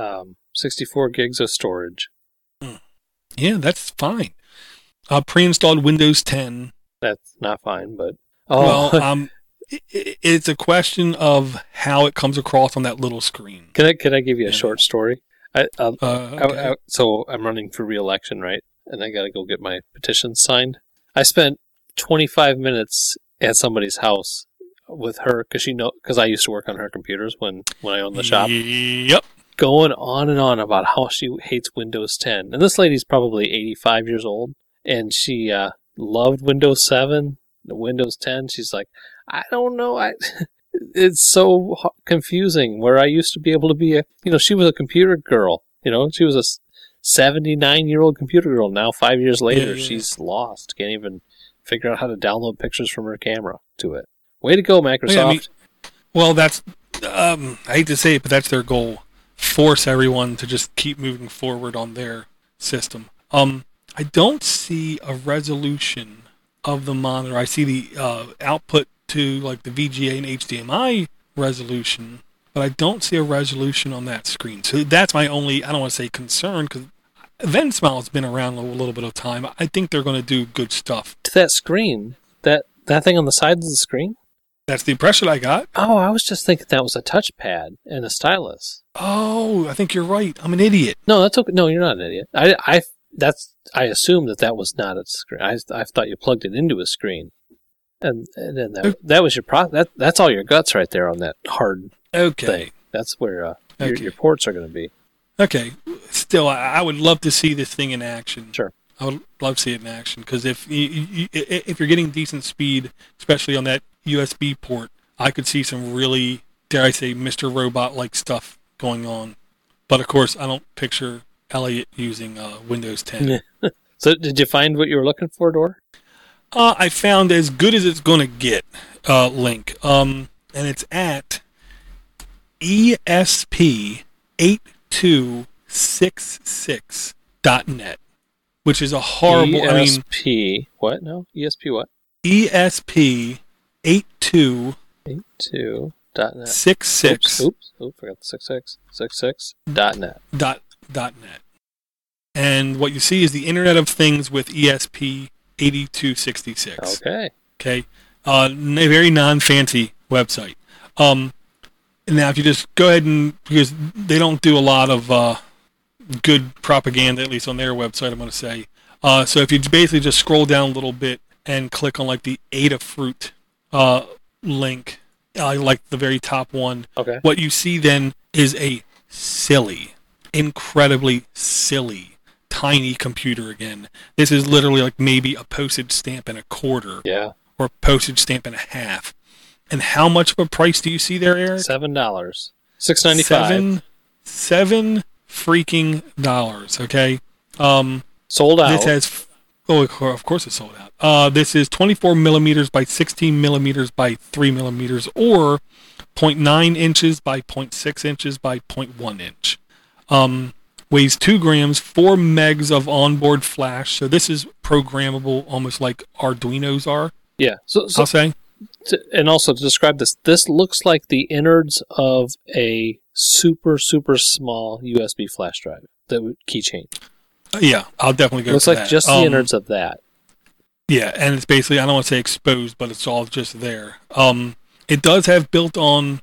64 gigs of storage. Yeah, that's fine. Pre-installed Windows 10. That's not fine, but it's a question of how it comes across on that little screen. Can I give you a short story? Okay. So I'm running for re-election, right? And I got to go get my petition signed. I spent 25 minutes at somebody's house with her because I used to work on her computers when I owned the shop. Yep. Going on and on about how she hates Windows 10. And this lady's probably 85 years old, and she loved Windows 7, Windows 10. She's like, I don't know. It's so confusing where I used to be able to be she was a computer girl. She was a 79-year-old computer girl. Now, 5 years later, she's lost. Can't even figure out how to download pictures from her camera to it. Way to go, Microsoft. That's, I hate to say it, but that's their goal. Force everyone to just keep moving forward on their system. I don't see a resolution of the monitor. I see the output to like the VGA and HDMI resolution, but I don't see a resolution on that screen. So that's my only, I don't want to say concern, because VenSmile has been around a little bit of time. I think they're going to do good stuff. To that screen, that thing on the side of the screen? That's the impression I got. Oh, I was just thinking that was a touchpad and a stylus. Oh, I think you're right. I'm an idiot. No, that's okay. No, you're not an idiot. I assumed that was not a screen. I thought you plugged it into a screen, and then that was your that's all your guts right there on that hard thing. That's where your ports are going to be. Okay. Still, I would love to see this thing in action. Sure. I would love to see it in action because if you're getting decent speed, especially on that USB port, I could see some really, dare I say, Mr. Robot-like stuff going on. But of course, I don't picture Elliot using Windows 10. So did you find what you were looking for, Dor? I found As Good As It's Gonna Get link. And it's at ESP8266.net, which is a horrible... ESP... what? No? ESP what? ESP82... 82.net. 66. Oops, forgot the 66.net. .net. And what you see is the Internet of Things with ESP8266. Okay. A very non-fancy website. Now, if you just go ahead because they don't do a lot of good propaganda, at least on their website, I'm going to say. So if you basically just scroll down a little bit and click on like the Adafruit link, like the very top one, okay, what you see then is a incredibly silly, tiny computer again. This is literally like maybe a postage stamp and a quarter. Yeah. Or a postage stamp and a half. And how much of a price do you see there, Eric? $7. $6.95. Seven freaking dollars. Okay. Sold out. This has, of course it's sold out. This is 24 millimeters by 16 millimeters by 3 millimeters, or 0.9 inches by 0.6 inches by 0.1 inch. Weighs 2 grams, 4 megs of onboard flash. So this is programmable, almost like Arduinos are. Yeah. So I'll say. And also to describe this looks like the innards of a super, super small USB flash drive that would keychain. Yeah, I'll definitely go. Looks for like that. just the innards of that. Yeah, and it's basically, I don't want to say exposed, but it's all just there. It does have built onboard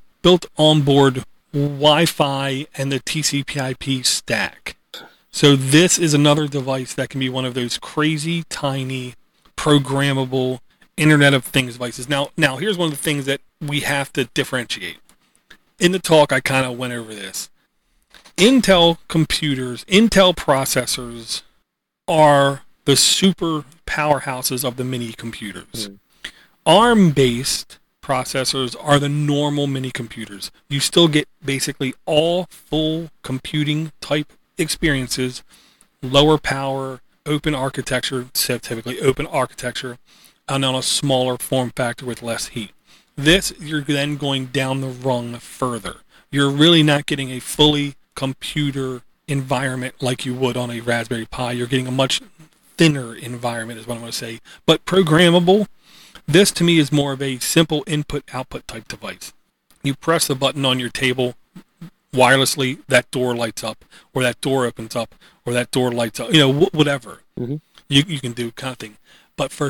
Wi-Fi and the TCP/IP stack. So this is another device that can be one of those crazy, tiny, programmable Internet of Things devices. Now, here's one of the things that we have to differentiate. In the talk, I kind of went over this. Intel computers, Intel processors are the super powerhouses of the mini computers. ARM-based processors are the normal mini computers. You still get basically all full computing type experiences, lower power, open architecture, typically open architecture, and on a smaller form factor with less heat. This, you're then going down the rung further. You're really not getting a fully computer environment like you would on a Raspberry Pi. You're getting a much thinner environment is what I'm going to say. But programmable, this to me is more of a simple input-output type device. You press the button on your table wirelessly, that door lights up, or that door opens up, or that door lights up, whatever. Mm-hmm. You can do kind of thing. But for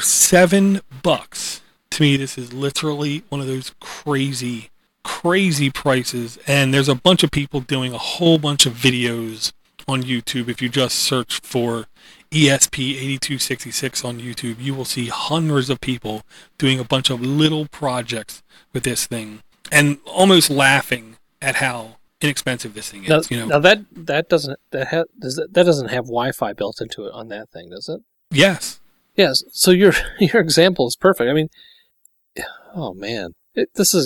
$7, to me, this is literally one of those crazy prices. And there's a bunch of people doing a whole bunch of videos on YouTube. If you just search for ESP8266 on YouTube, you will see hundreds of people doing a bunch of little projects with this thing and almost laughing at how inexpensive this thing is. Now that doesn't have Wi-Fi built into it on that thing, does it? Yes. Yes. So your example is perfect. I mean, oh man, it's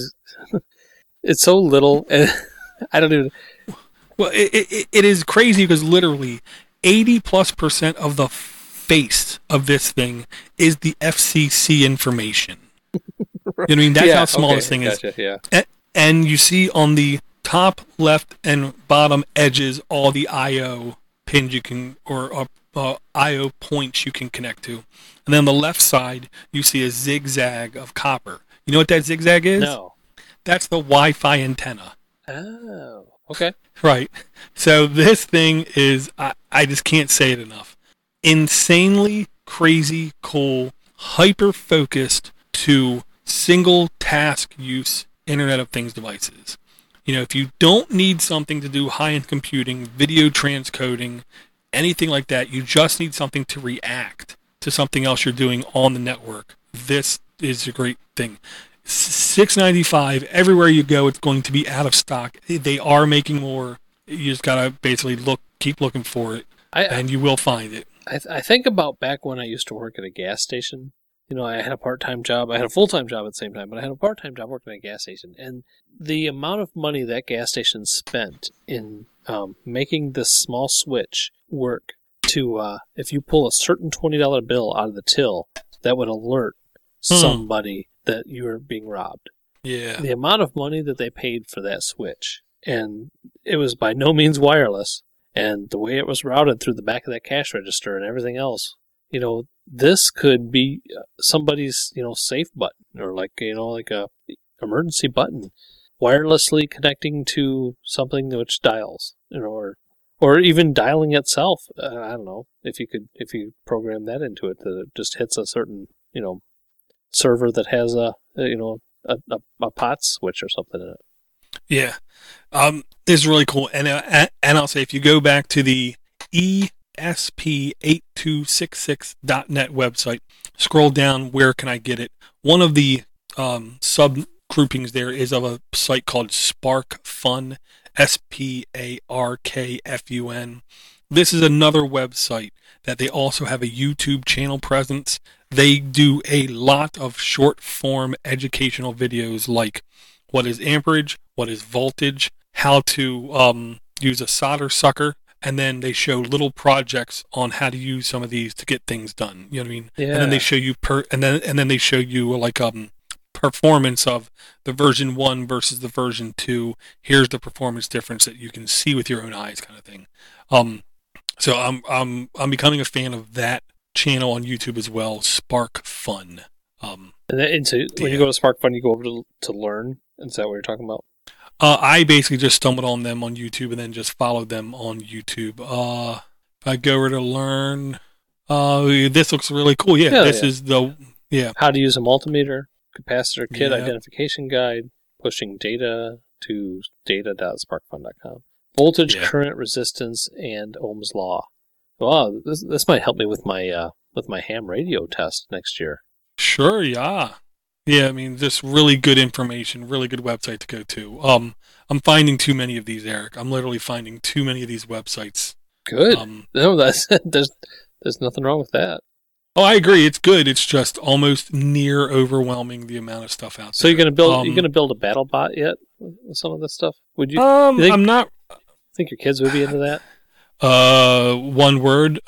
so little, and I don't even. Well, it is crazy because literally 80+% of the face of this thing is the FCC information. Right. You know what I mean? That's how small this thing is. Yeah. And you see on the top left and bottom edges all the I/O pins you can, or I/O points you can connect to. And then on the left side, you see a zigzag of copper. You know what that zigzag is? No. That's the Wi-Fi antenna. Oh, okay. Right. So this thing is, I just can't say it enough. Insanely crazy, cool, hyper-focused to single task use Internet of Things devices. If you don't need something to do high-end computing, video transcoding, anything like that, you just need something to react to something else you're doing on the network. This is a great thing. $6.95 everywhere you go. It's going to be out of stock. They are making more. You just gotta basically keep looking for it, and you will find it. I think about back when I used to work at a gas station. I had a part-time job. I had a full-time job at the same time, but I had a part-time job working at a gas station. And the amount of money that gas station spent in making this small switch work to, if you pull a certain $20 bill out of the till, that would alert somebody that you were being robbed. Yeah. The amount of money that they paid for that switch, and it was by no means wireless, and the way it was routed through the back of that cash register and everything else, this could be somebody's, safe button, or like a emergency button, wirelessly connecting to something which dials, or even dialing itself. I don't know if you program that into it, that it just hits a certain, server that has a pot switch or something in it. Yeah. It's really cool. And I'll say, if you go back to the ESP8266.net website, scroll down, where can I get it? One of the subgroupings there is of a site called SparkFun, SparkFun. This is another website that they also have a YouTube channel presence. they do a lot of short form educational videos like what is amperage, what is voltage, how to use a solder sucker, and then they show little projects on how to use some of these to get things done. You know what I mean? Yeah. And then they show you and then they show you like performance of the version 1 versus the version 2. Here's the performance difference that you can see with your own eyes, kind of thing. So I'm becoming a fan of that channel on YouTube as well, Spark Fun. And so when you go to Spark Fun, you go over to learn. Is that what you're talking about? I basically just stumbled on them on YouTube and then just followed them on YouTube. If I go over to learn, this looks really cool. This is how to use a multimeter, capacitor kit Yeah. identification guide, pushing data to data.sparkfun.com. Voltage, current, resistance, and Ohm's law. Wow, this might help me with my ham radio test next year. Sure, yeah. Yeah, I mean, just really good information, really good website to go to. I'm finding too many of these, Eric. I'm literally finding too many of these websites. Good. No, there's nothing wrong with that. Oh, I agree. It's good. It's just almost near overwhelming the amount of stuff out there. So you're gonna build a battle bot yet with some of this stuff? Would you? I'm not. Think your kids would be into that? One word.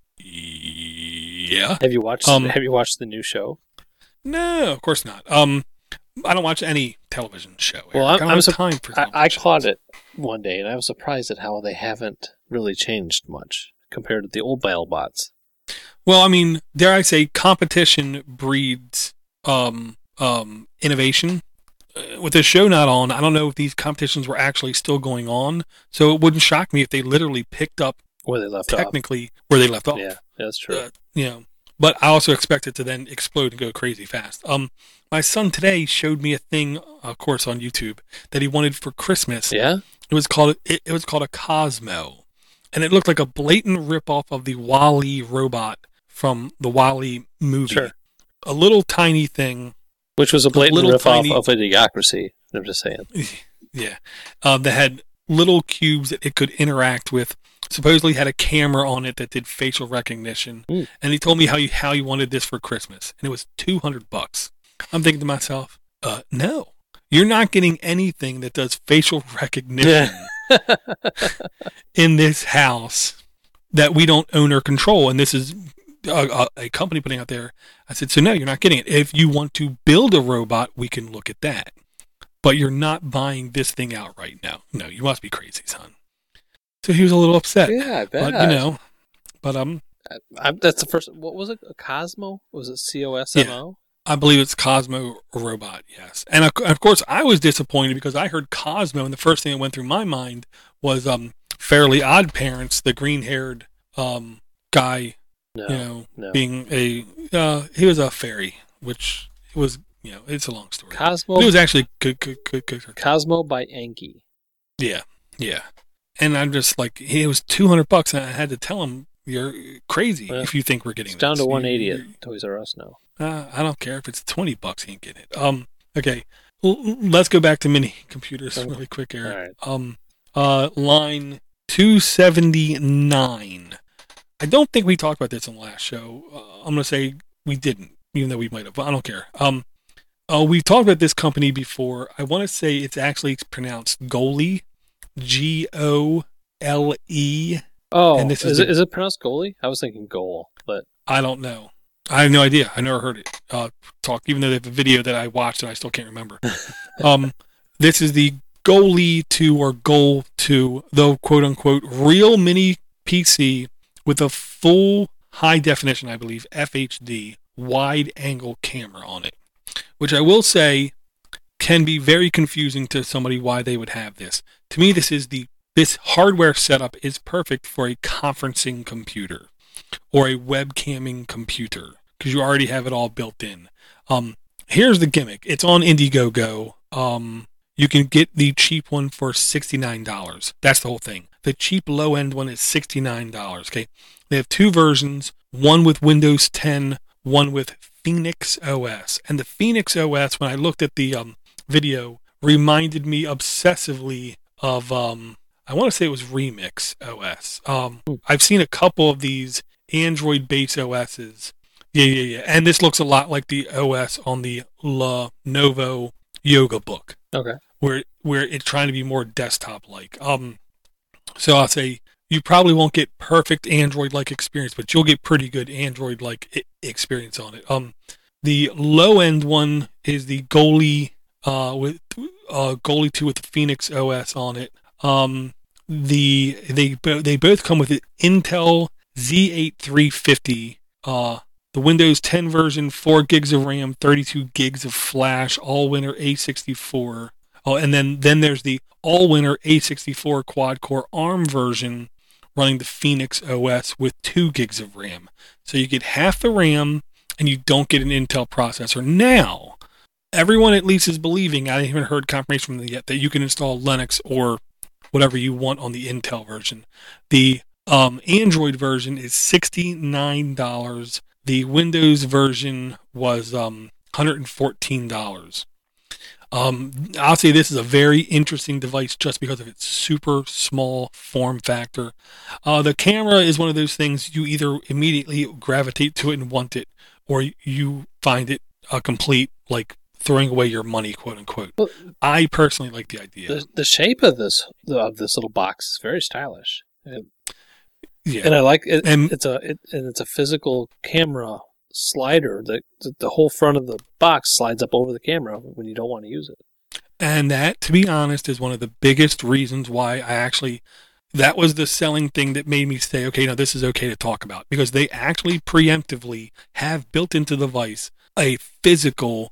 Yeah. Have you watched the new show? No, of course not. I don't watch any television show. Well, I don't have time for I caught it one day, and I was surprised at how they haven't really changed much compared to the old BattleBots. Well, I mean, dare I say, competition breeds innovation. With this show not on, I don't know if these competitions were actually still going on. So it wouldn't shock me if they literally picked up where they left off. Yeah, that's true. But I also expect it to then explode and go crazy fast. My son today showed me a thing, of course, on YouTube that he wanted for Christmas. Yeah, it was called a Cosmo, and it looked like a blatant ripoff of the WALL-E robot from the WALL-E movie. Sure. A little tiny thing. Which was a blatant ripoff of Idiocracy. I'm just saying. Yeah. That had little cubes that it could interact with. Supposedly had a camera on it that did facial recognition. And he told me how he wanted this for Christmas. And it was $200. I'm thinking to myself, no. You're not getting anything that does facial recognition in this house that we don't own or control. And this is a company putting out there. I said, so no, you're not getting it. If you want to build a robot, we can look at that. But you're not buying this thing out right now. No, you must be crazy, son. So he was a little upset. Yeah, I bet. But that's the first. What was it? A Cosmo? Was it COSMO? Yeah, I believe it's Cosmo Robot. Yes, and of course I was disappointed because I heard Cosmo, and the first thing that went through my mind was Fairly Odd Parents, the green-haired guy. Being he was a fairy, which was it's a long story. Cosmo. But it was actually good. Cosmo by Enki. Yeah. And I'm just like, it was $200, and I had to tell him, you're crazy if you think we're getting it's down to $180 at Toys R Us now. I don't care if it's $20, he ain't getting it. Okay, let's go back to mini computers really quick, Eric. All right. Line 279. I don't think we talked about this on the last show. I'm going to say we didn't, even though we might have, but I don't care. We talked about this company before. I want to say it's actually pronounced Gole. Gole. Oh, and this is it pronounced Goalie? I was thinking goal, but I don't know. I have no idea. I never heard it talk, even though they have a video that I watched and I still can't remember. This is the Gole 2 or Goal 2, the quote-unquote real mini PC with a full high-definition, I believe, FHD wide-angle camera on it, which I will say can be very confusing to somebody why they would have this. To me, this hardware setup is perfect for a conferencing computer or a webcamming computer because you already have it all built in. Here's the gimmick. It's on Indiegogo. You can get the cheap one for $69. That's the whole thing. The cheap low-end one is $69. Okay, they have two versions, one with Windows 10, one with Phoenix OS. And the Phoenix OS, when I looked at the video, reminded me obsessively of I want to say it was Remix OS. I've seen a couple of these Android-based OSs Yeah. And this looks a lot like the OS on the Lenovo Yoga Book, Okay. where it's trying to be more desktop-like. So I'll say you probably won't get perfect Android-like experience, but you'll get pretty good Android-like experience on it. The low-end one is the Goalie with Goalie 2 with the Phoenix OS on it. They both come with an Intel Z8 350. The Windows 10 version, 4 gigs of RAM, 32 gigs of flash, all-winner A64. Oh, and then there's the all-winner A64 quad-core ARM version running the Phoenix OS with 2 gigs of RAM. So you get half the RAM, and you don't get an Intel processor. Now, everyone at least is believing, I haven't heard confirmation from them yet, that you can install Linux or whatever you want on the Intel version. The Android version is $69. The Windows version was $114. I'll say this is a very interesting device just because of its super small form factor. The camera is one of those things you either immediately gravitate to it and want it, or you find it complete, like throwing away your money, quote unquote. Well, I personally like the idea. The shape of this little box is very stylish. Yeah, and I like it. And it's a physical camera slider that the whole front of the box slides up over the camera when you don't want to use it. And that, to be honest, is one of the biggest reasons why that was the selling thing that made me say, okay, now this is okay to talk about, because they actually preemptively have built into the device a physical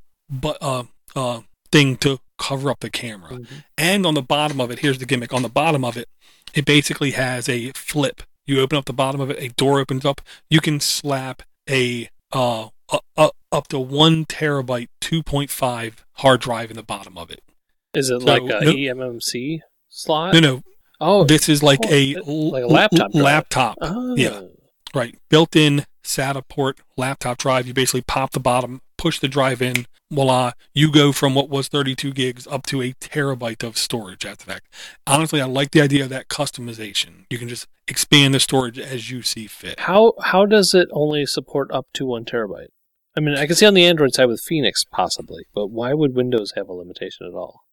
thing to cover up the camera. Mm-hmm. And on the bottom of it, here's the gimmick. On the bottom of it, it basically has a flip. You open up the bottom of it, a door opens up. You can slap a up to 1 terabyte 2.5 hard drive in the bottom of it. Is it like a eMMC slot? No. Oh, this is like a laptop drive. Laptop. Oh. Yeah, right. Built-in SATA port laptop drive. You basically pop the bottom, push the drive in. Voila! You go from what was 32 gigs up to a terabyte of storage after that. Honestly, I like the idea of that customization. You can just expand the storage as you see fit. How does it only support up to 1 terabyte? I mean, I can see on the Android side with Phoenix possibly, but why would Windows have a limitation at all?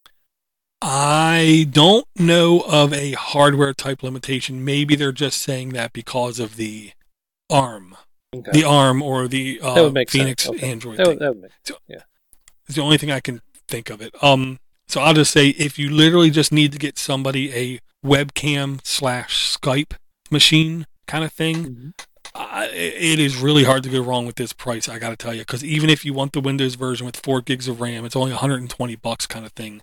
I don't know of a hardware type limitation. Maybe they're just saying that because of the ARM. Okay. The ARM or the Phoenix Android. That would make sense. Yeah. It's the only thing I can think of it. So I'll just say, if you literally just need to get somebody a webcam / Skype machine kind of thing, it is really hard to go wrong with this price, I got to tell you. Because even if you want the Windows version with 4 gigs of RAM, it's only $120 kind of thing.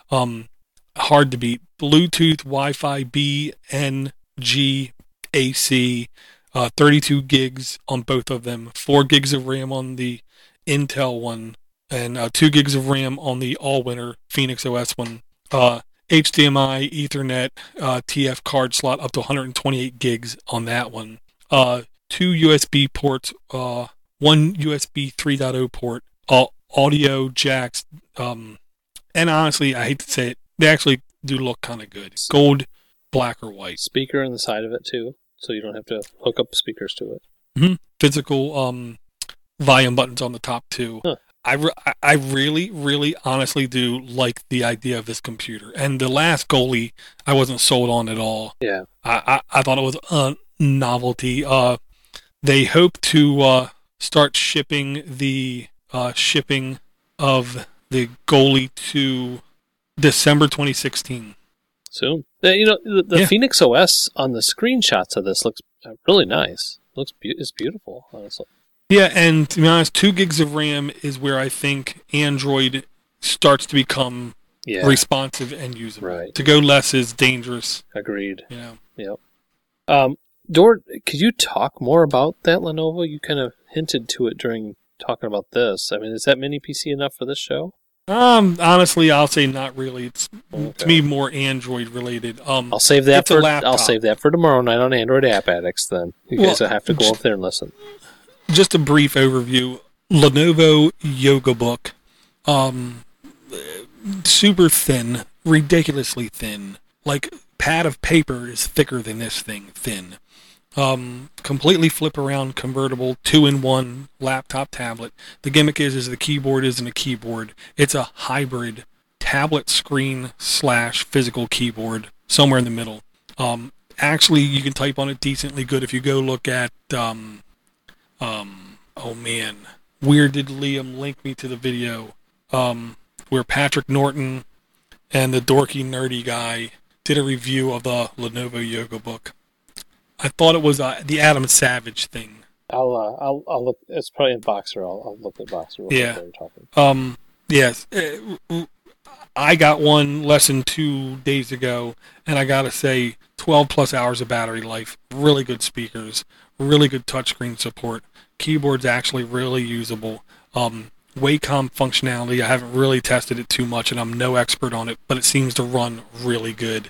Hard to beat. Bluetooth, Wi-Fi, B, N, G, AC, 32 gigs on both of them, 4 gigs of RAM on the Intel one, and 2 gigs of RAM on the all-winner Phoenix OS one. HDMI, Ethernet, TF card slot up to 128 gigs on that one. 2 USB ports, 1 USB 3.0 port, audio jacks, and honestly, I hate to say it, they actually do look kind of good. Gold, black, or white. Speaker on the side of it, too, so you don't have to hook up speakers to it. Mm-hmm. Physical volume buttons on the top, too. Huh. I really, really honestly do like the idea of this computer. And the last Goalie, I wasn't sold on at all. Yeah. I thought it was a novelty. They hope to start shipping the shipping of the Goalie to December 2016. Soon. The Phoenix OS on the screenshots of this looks really nice. It's beautiful, honestly. Yeah, and to be honest, 2 gigs of RAM is where I think Android starts to become responsive and usable. Right. To go less is dangerous. Agreed. Yeah. Yep. Dort, could you talk more about that Lenovo? You kind of hinted to it during talking about this. I mean, is that mini PC enough for this show? Honestly, I'll say not really. It's to me more Android related. I'll save that for tomorrow night on Android App Addicts. Then you guys will have to go up there and listen. Just a brief overview. Lenovo Yoga Book, super thin, ridiculously thin. Like pad of paper is thicker than this thing. Thin. Completely flip around, convertible, 2-in-1 laptop tablet. The gimmick is the keyboard isn't a keyboard. It's a hybrid tablet screen / physical keyboard, somewhere in the middle. Actually, you can type on it decently good if you go look at, oh man, where did Liam link me to the video? Where Patrick Norton and the dorky nerdy guy did a review of the Lenovo Yoga book. I thought it was the Adam Savage thing. I'll look. It's probably in Boxer. I'll look at Boxer. Yeah. Yes. I got one less than 2 days ago, and I gotta say, 12 plus hours of battery life. Really good speakers. Really good touchscreen support. Keyboard's actually really usable. Wacom functionality. I haven't really tested it too much, and I'm no expert on it, but it seems to run really good.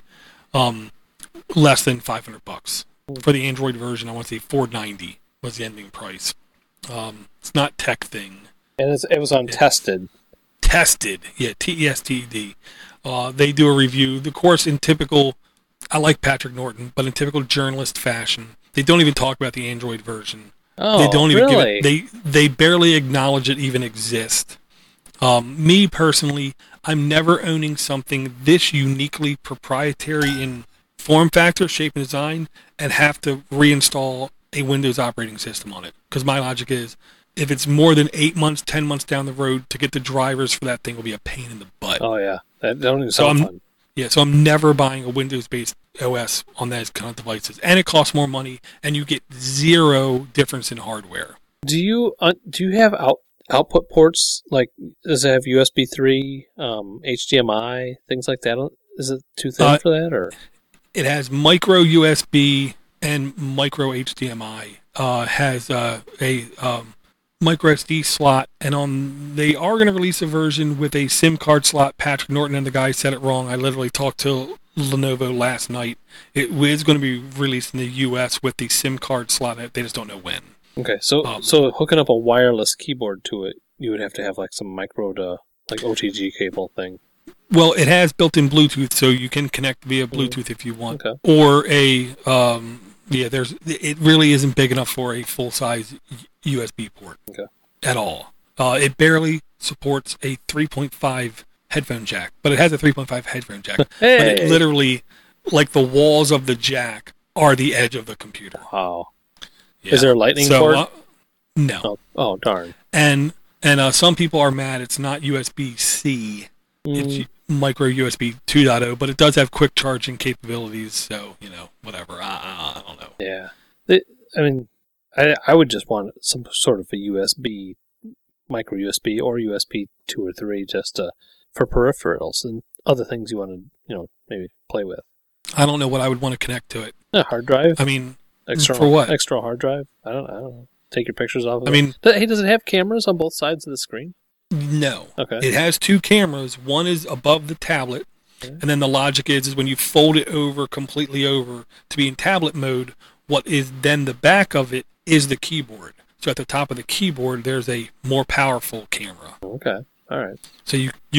Less than $500 for the Android version. I want to say $490 was the ending price. It's not tech thing. And it was untested. Tested, yeah, TESTD. They do a review. Of course, in typical, I like Patrick Norton, but in typical journalist fashion, they don't even talk about the Android version. Oh, they don't even really? give it. They barely acknowledge it even exists. Me personally, I'm never owning something this uniquely proprietary in form factor, shape, and design, and have to reinstall a Windows operating system on it. Because my logic is, if it's more than 8 months, 10 months down the road, to get the drivers for that thing will be a pain in the butt. Oh yeah, that don't even sound fun. Yeah, so I'm never buying a Windows-based OS on those kind of devices, and it costs more money, and you get zero difference in hardware. Do you have output ports? Like, does it have USB 3, HDMI, things like that? Is it too thin for that, or? It has micro USB and micro HDMI. Has a micro SD slot, and they are going to release a version with a SIM card slot. Patrick Norton and the guy said it wrong. I literally talked to Lenovo last night. It is going to be released in the US with the SIM card slot. They just don't know when. Okay, so hooking up a wireless keyboard to it, you would have to have like some micro to like OTG cable thing. Well, it has built-in Bluetooth, so you can connect via Bluetooth if you want. Okay. Or it really isn't big enough for a full-size USB port at all. It barely supports a 3.5 headphone jack, but it has a 3.5 headphone jack. Hey! But it literally, like the walls of the jack, are the edge of the computer. Wow. Yeah. Is there a lightning port? No. Oh, darn. And some people are mad it's not USB-C. It's micro USB 2.0, but it does have quick charging capabilities, so, whatever. I don't know. Yeah. I would just want some sort of a USB, micro USB, or USB 2 or 3 just for peripherals and other things you want to, maybe play with. I don't know what I would want to connect to it. A hard drive? I mean, external, for what? External hard drive? I don't know. Take your pictures off of it. I mean, hey, does it have cameras on both sides of the screen? No. Okay. It has 2 cameras. One is above the tablet, and then the logic is when you fold it completely over to be in tablet mode, what is then the back of it is the keyboard. So at the top of the keyboard, there's a more powerful camera. Okay. All right. So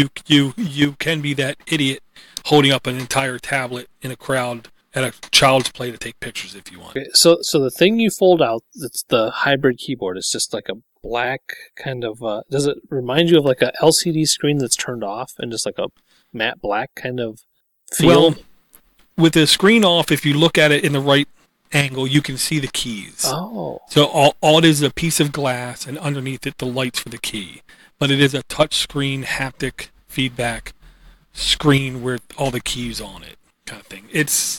you can be that idiot holding up an entire tablet in a crowd at a child's play to take pictures if you want. Okay, so the thing you fold out, it's the hybrid keyboard. It's just like a black kind of. Does it remind you of like a LCD screen that's turned off and just like a matte black kind of feel? Well, with the screen off, if you look at it in the right angle, you can see the keys. Oh. So all it is a piece of glass, and underneath it the lights for the key. But it is a touch screen, haptic feedback screen with all the keys on it, kind of thing.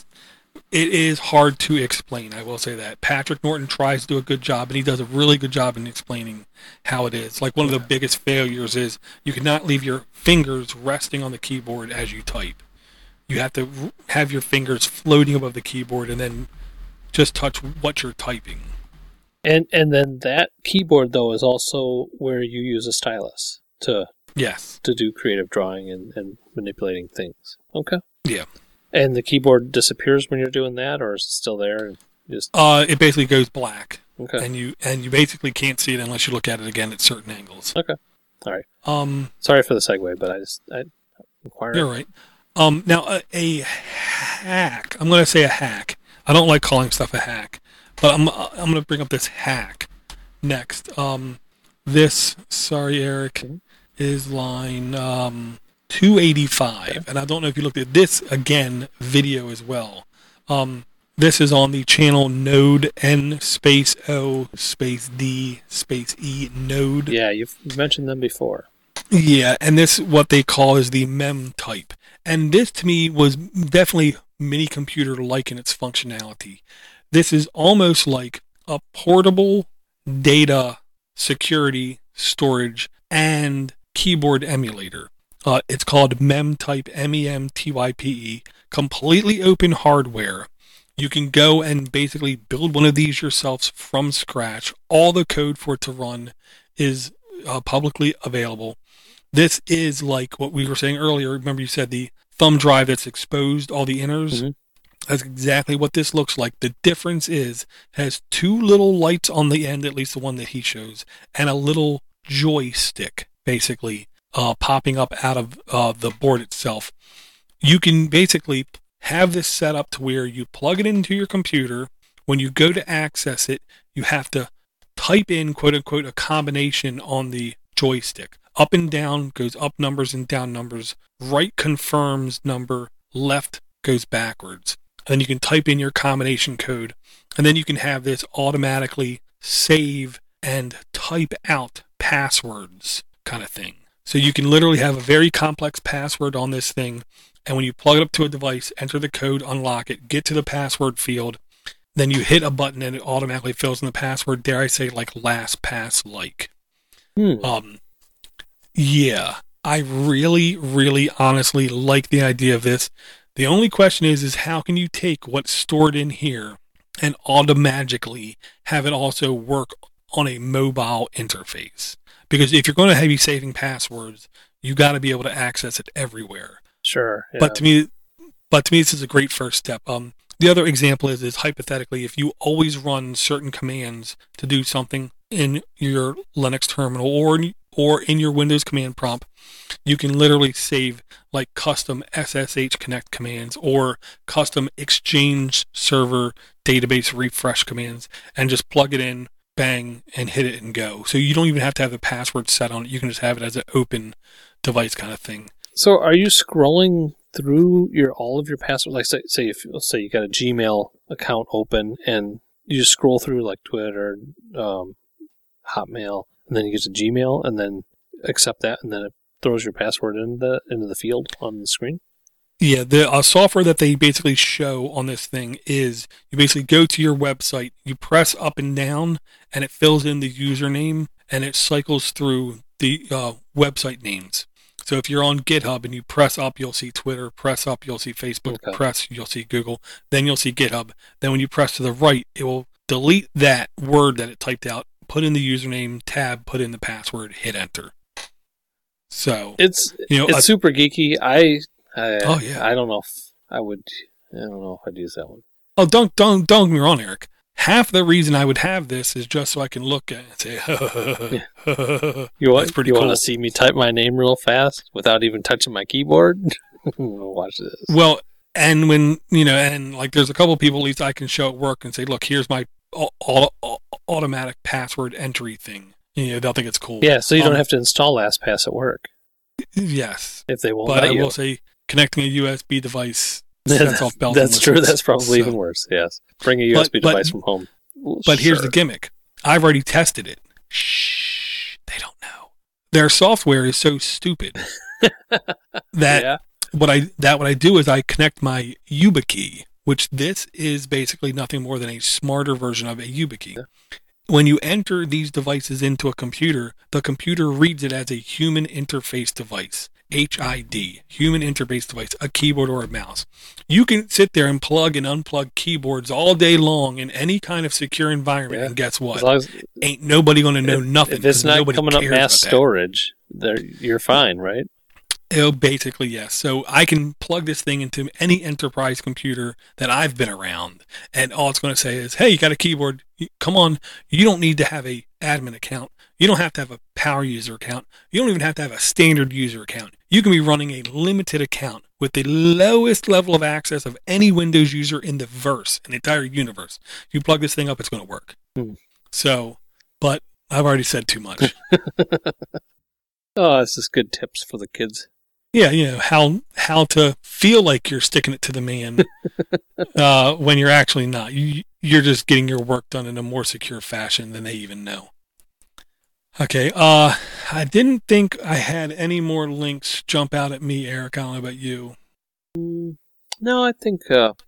It is hard to explain, I will say that. Patrick Norton tries to do a good job, and he does a really good job in explaining how it is. Like, one of the biggest failures is you cannot leave your fingers resting on the keyboard as you type. You have to have your fingers floating above the keyboard and then just touch what you're typing. And then that keyboard, though, is also where you use a stylus to do creative drawing and manipulating things. Okay. Yeah. And the keyboard disappears when you're doing that, or is it still there? And just it basically goes black. Okay. And you basically can't see it unless you look at it again at certain angles. Okay. All right. Sorry for the segue, but I inquired. You're right. Now a hack. I'm going to say a hack. I don't like calling stuff a hack, But I'm going to bring up this hack next. Sorry, Eric, is line 285. And I don't know if you looked at this, again, video as well. This is on the channel Node N space O space D space E Node. Yeah, you've mentioned them before. Yeah, and this what they call is the mem type. And this to me was definitely mini computer like in its functionality. This is almost like a portable data security storage and keyboard emulator. It's called memtype, MEMTYPE, completely open hardware. You can go and basically build one of these yourselves from scratch. All the code for it to run is publicly available. This is like what we were saying earlier. Remember you said the thumb drive that's exposed, all the inners? Mm-hmm. That's exactly what this looks like. The difference is it has two little lights on the end, at least the one that he shows, and a little joystick, basically, popping up out of the board itself. You can basically have this set up to where you plug it into your computer. When you go to access it, you have to type in, quote unquote, a combination on the joystick. Up and down goes up numbers and down numbers. Right confirms number, left goes backwards. And then you can type in your combination code. And then you can have this automatically save and type out passwords kind of thing. So you can literally have a very complex password on this thing. And when you plug it up to a device, enter the code, unlock it, get to the password field, then you hit a button and it automatically fills in the password, dare I say, like LastPass-like. Yeah, I really, really honestly like the idea of this. The only question is how can you take what's stored in here and automatically have it also work on a mobile interface? Because if you're going to have you saving passwords, you got to be able to access it everywhere. Sure. Yeah. But to me, this is a great first step. The other example is hypothetically, if you always run certain commands to do something in your Linux terminal or in your Windows command prompt, you can literally save like custom SSH connect commands or custom Exchange server database refresh commands and just plug it in, bang, and hit it and go. So you don't even have to have the password set on it. You can just have it as an open device kind of thing. So are you scrolling through all of your passwords? Like say you got a Gmail account open and you just scroll through like Twitter, Hotmail, and then you get to Gmail and then accept that and then it throws your password into the field on the screen? Yeah, the software that they basically show on this thing is you basically go to your website, you press up and down, and it fills in the username, and it cycles through the website names. So if you're on GitHub and you press up, you'll see Twitter. Press up, you'll see Facebook. Okay. Press, you'll see Google. Then you'll see GitHub. Then when you press to the right, it will delete that word that it typed out, put in the username, tab, put in the password, hit enter. So it's super geeky. I don't know if I'd use that one. Oh, don't get me wrong, Eric. Half the reason I would have this is just so I can look at it and say, you want to see me type my name real fast without even touching my keyboard? Watch this. Well, and when, and like there's a couple of people at least I can show at work and say, look, here's my automatic password entry thing. They'll think it's cool. Yeah, so you don't have to install LastPass at work. Yes. If they won't let you. But I will say connecting a USB device sets off bells. That's true. That's probably even worse. Yes. Bring a USB device from home. But here's the gimmick. I've already tested it. Shh. They don't know. Their software is so stupid that what I do is I connect my YubiKey, which this is basically nothing more than a smarter version of a YubiKey. Yeah. When you enter these devices into a computer, the computer reads it as a human interface device. HID, human interface device, a keyboard or a mouse. You can sit there and plug and unplug keyboards all day long in any kind of secure environment, and guess what? Ain't nobody going to know nothing. If it's not coming up mass storage, you're fine, right? Oh, basically, yes. So I can plug this thing into any enterprise computer that I've been around, and all it's going to say is, hey, you got a keyboard. Come on. You don't need to have a admin account. You don't have to have a power user account. You don't even have to have a standard user account. You can be running a limited account with the lowest level of access of any Windows user in the entire universe. You plug this thing up, it's going to work. So, but I've already said too much. Oh, this is good tips for the kids. Yeah, how to feel like you're sticking it to the man when you're actually not. You're just getting your work done in a more secure fashion than they even know. Okay, I didn't think I had any more links jump out at me, Eric. I don't know about you. No, I think,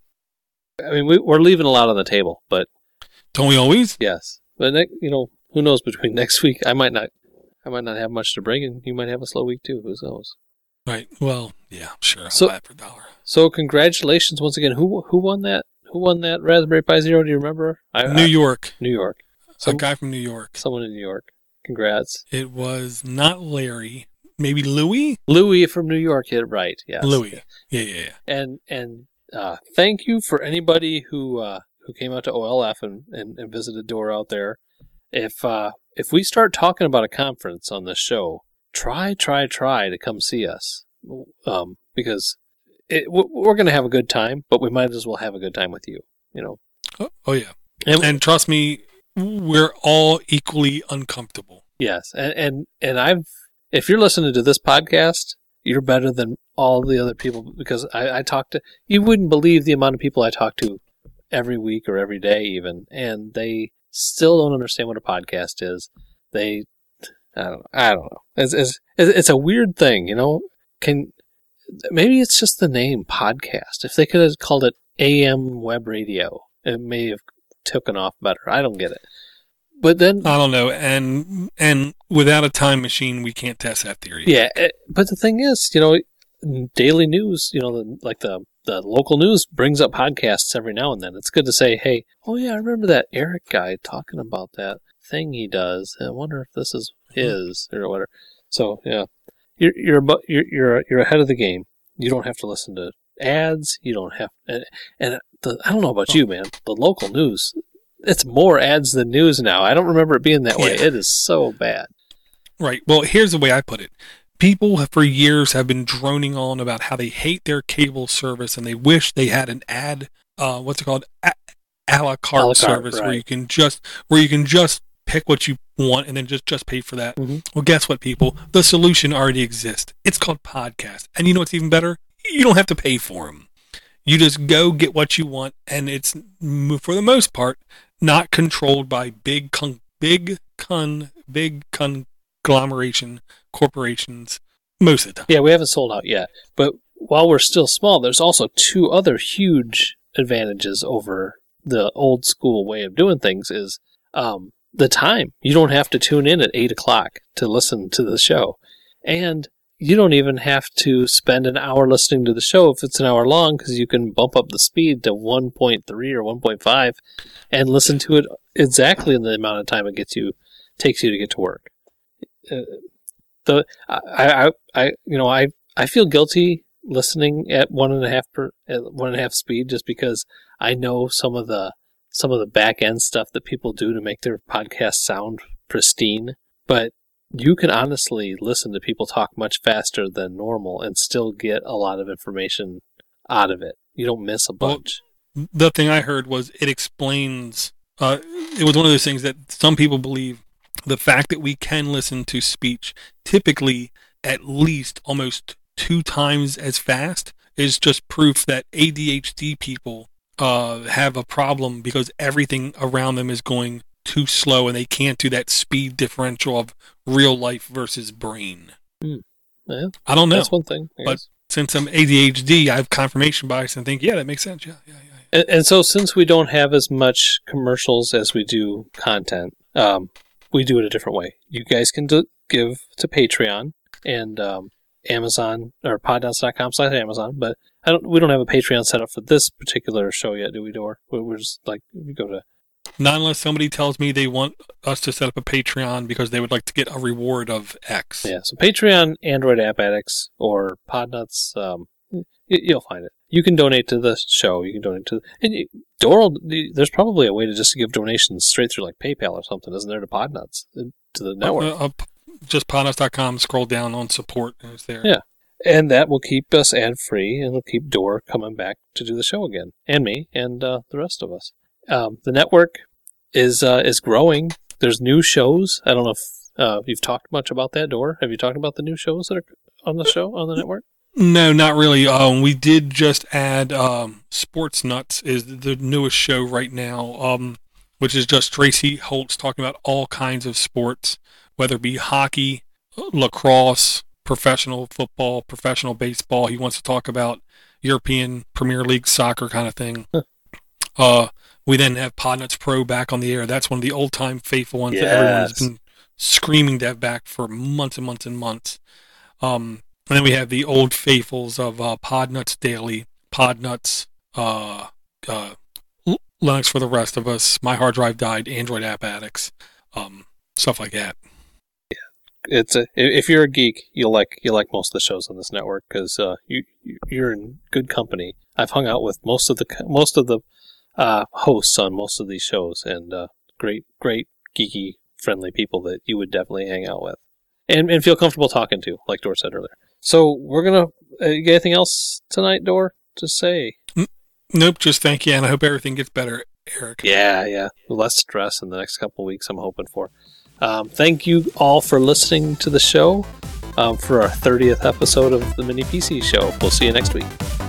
we're leaving a lot on the table, but... Don't we always? Yes. But, who knows between next week? I might not have much to bring, and you might have a slow week too. Who knows? Right. Well, yeah, sure. So, I'll buy it for $1. So congratulations once again. Who won that? Who won that Raspberry Pi Zero? Do you remember? New York. New York. A guy from New York. Someone in New York. Congrats. It was not Larry. Maybe Louis? Louis from New York hit it right. Yes. Louis. Yeah. And thank you for anybody who came out to OLF and visited Dora out there. If we start talking about a conference on this show, try to come see us, because we're going to have a good time, but we might as well have a good time with you. Oh yeah, and trust me, we're all equally uncomfortable. Yes, and if you're listening to this podcast, you're better than all the other people, because I talk to, you wouldn't believe the amount of people I talk to every week or every day even, and they still don't understand what a podcast is. I don't know. It's a weird thing, maybe it's just the name podcast. If they could have called it AM web radio, it may have taken off better. I don't get it. But then I don't know, and without a time machine, we can't test that theory. Yeah, but the thing is, daily news, the local news brings up podcasts every now and then. It's good to say, hey, oh yeah, I remember that Eric guy talking about that thing he does. I wonder if this is his or whatever. So yeah, you're ahead of the game. You don't have to listen to ads. You don't have, I don't know about you, man. The local news, it's more ads than news now. I don't remember it being that way. It is so bad. Right. Well, here's the way I put it. People for years have been droning on about how they hate their cable service and they wish they had an ad, what's it called, a la carte service, right, where you can just pick what you want and then just pay for that. Mm-hmm. Well, guess what, people? The solution already exists. It's called podcast, and you know what's even better? You don't have to pay for them. You just go get what you want, and it's for the most part not controlled by big conglomeration corporations most of the time. Yeah, we haven't sold out yet. But while we're still small, there's also two other huge advantages over the old school way of doing things is the time. You don't have to tune in at 8 o'clock to listen to the show. And you don't even have to spend an hour listening to the show if it's an hour long, because you can bump up the speed to 1.3 or 1.5 and listen to it exactly in the amount of time it takes you to get to work. I feel guilty listening at 1.5 speed, just because I know some of the back end stuff that people do to make their podcast sound pristine. But you can honestly listen to people talk much faster than normal and still get a lot of information out of it. You don't miss a bunch. Well, the thing I heard was it explains. It was one of those things that some people believe. The fact that we can listen to speech typically at least almost 2 times as fast is just proof that ADHD people have a problem, because everything around them is going too slow and they can't do that speed differential of real life versus brain. Yeah, I don't know. That's one thing. But since I'm ADHD, I have confirmation bias and think, yeah, that makes sense. Yeah. And so since we don't have as much commercials as we do content, we do it a different way. You guys can give to Patreon and Amazon or podnuts.com/Amazon, but we don't have a Patreon set up for this particular show yet, do we, Dor? We're just like, we go to... Not unless somebody tells me they want us to set up a Patreon because they would like to get a reward of X. Yeah, so Patreon, Android App Addicts, or Podnuts, you'll find it. You can donate to the show. You can donate to... And Door, there's probably a way to just give donations straight through like PayPal or something, isn't there, to Podnuts, to the network? Just podnuts.com, scroll down on support, and it's there. Yeah. And that will keep us ad-free, and will keep Door coming back to do the show again, and me, and the rest of us. The network is growing. There's new shows. I don't know if you've talked much about that, Door. Have you talked about the new shows that are on the show, on the network? No, not really. We did just add Sports Nuts is the newest show right now, which is just Tracy Holtz talking about all kinds of sports, whether it be hockey, lacrosse, professional football, professional baseball. He wants to talk about European Premier League soccer kind of thing. We then have Podnuts Pro back on the air. That's one of the old-time faithful ones that everyone has been screaming to have back for months and months and months. And then we have the old faithfuls of Podnuts Daily, Podnuts, Linux for the Rest of Us, My Hard Drive Died, Android App Addicts, stuff like that. If you're a geek, you'll like most of the shows on this network because you're in good company. I've hung out with most of the hosts on most of these shows, and great geeky friendly people that you would definitely hang out with and feel comfortable talking to, like Dor said earlier. So we're gonna get anything else tonight, Dor, to say? Nope, just thank you, and I hope everything gets better, Eric. Yeah, less stress in the next couple of weeks. I'm hoping for. Thank you all for listening to the show for our 30th episode of the Mini PC Show. We'll see you next week.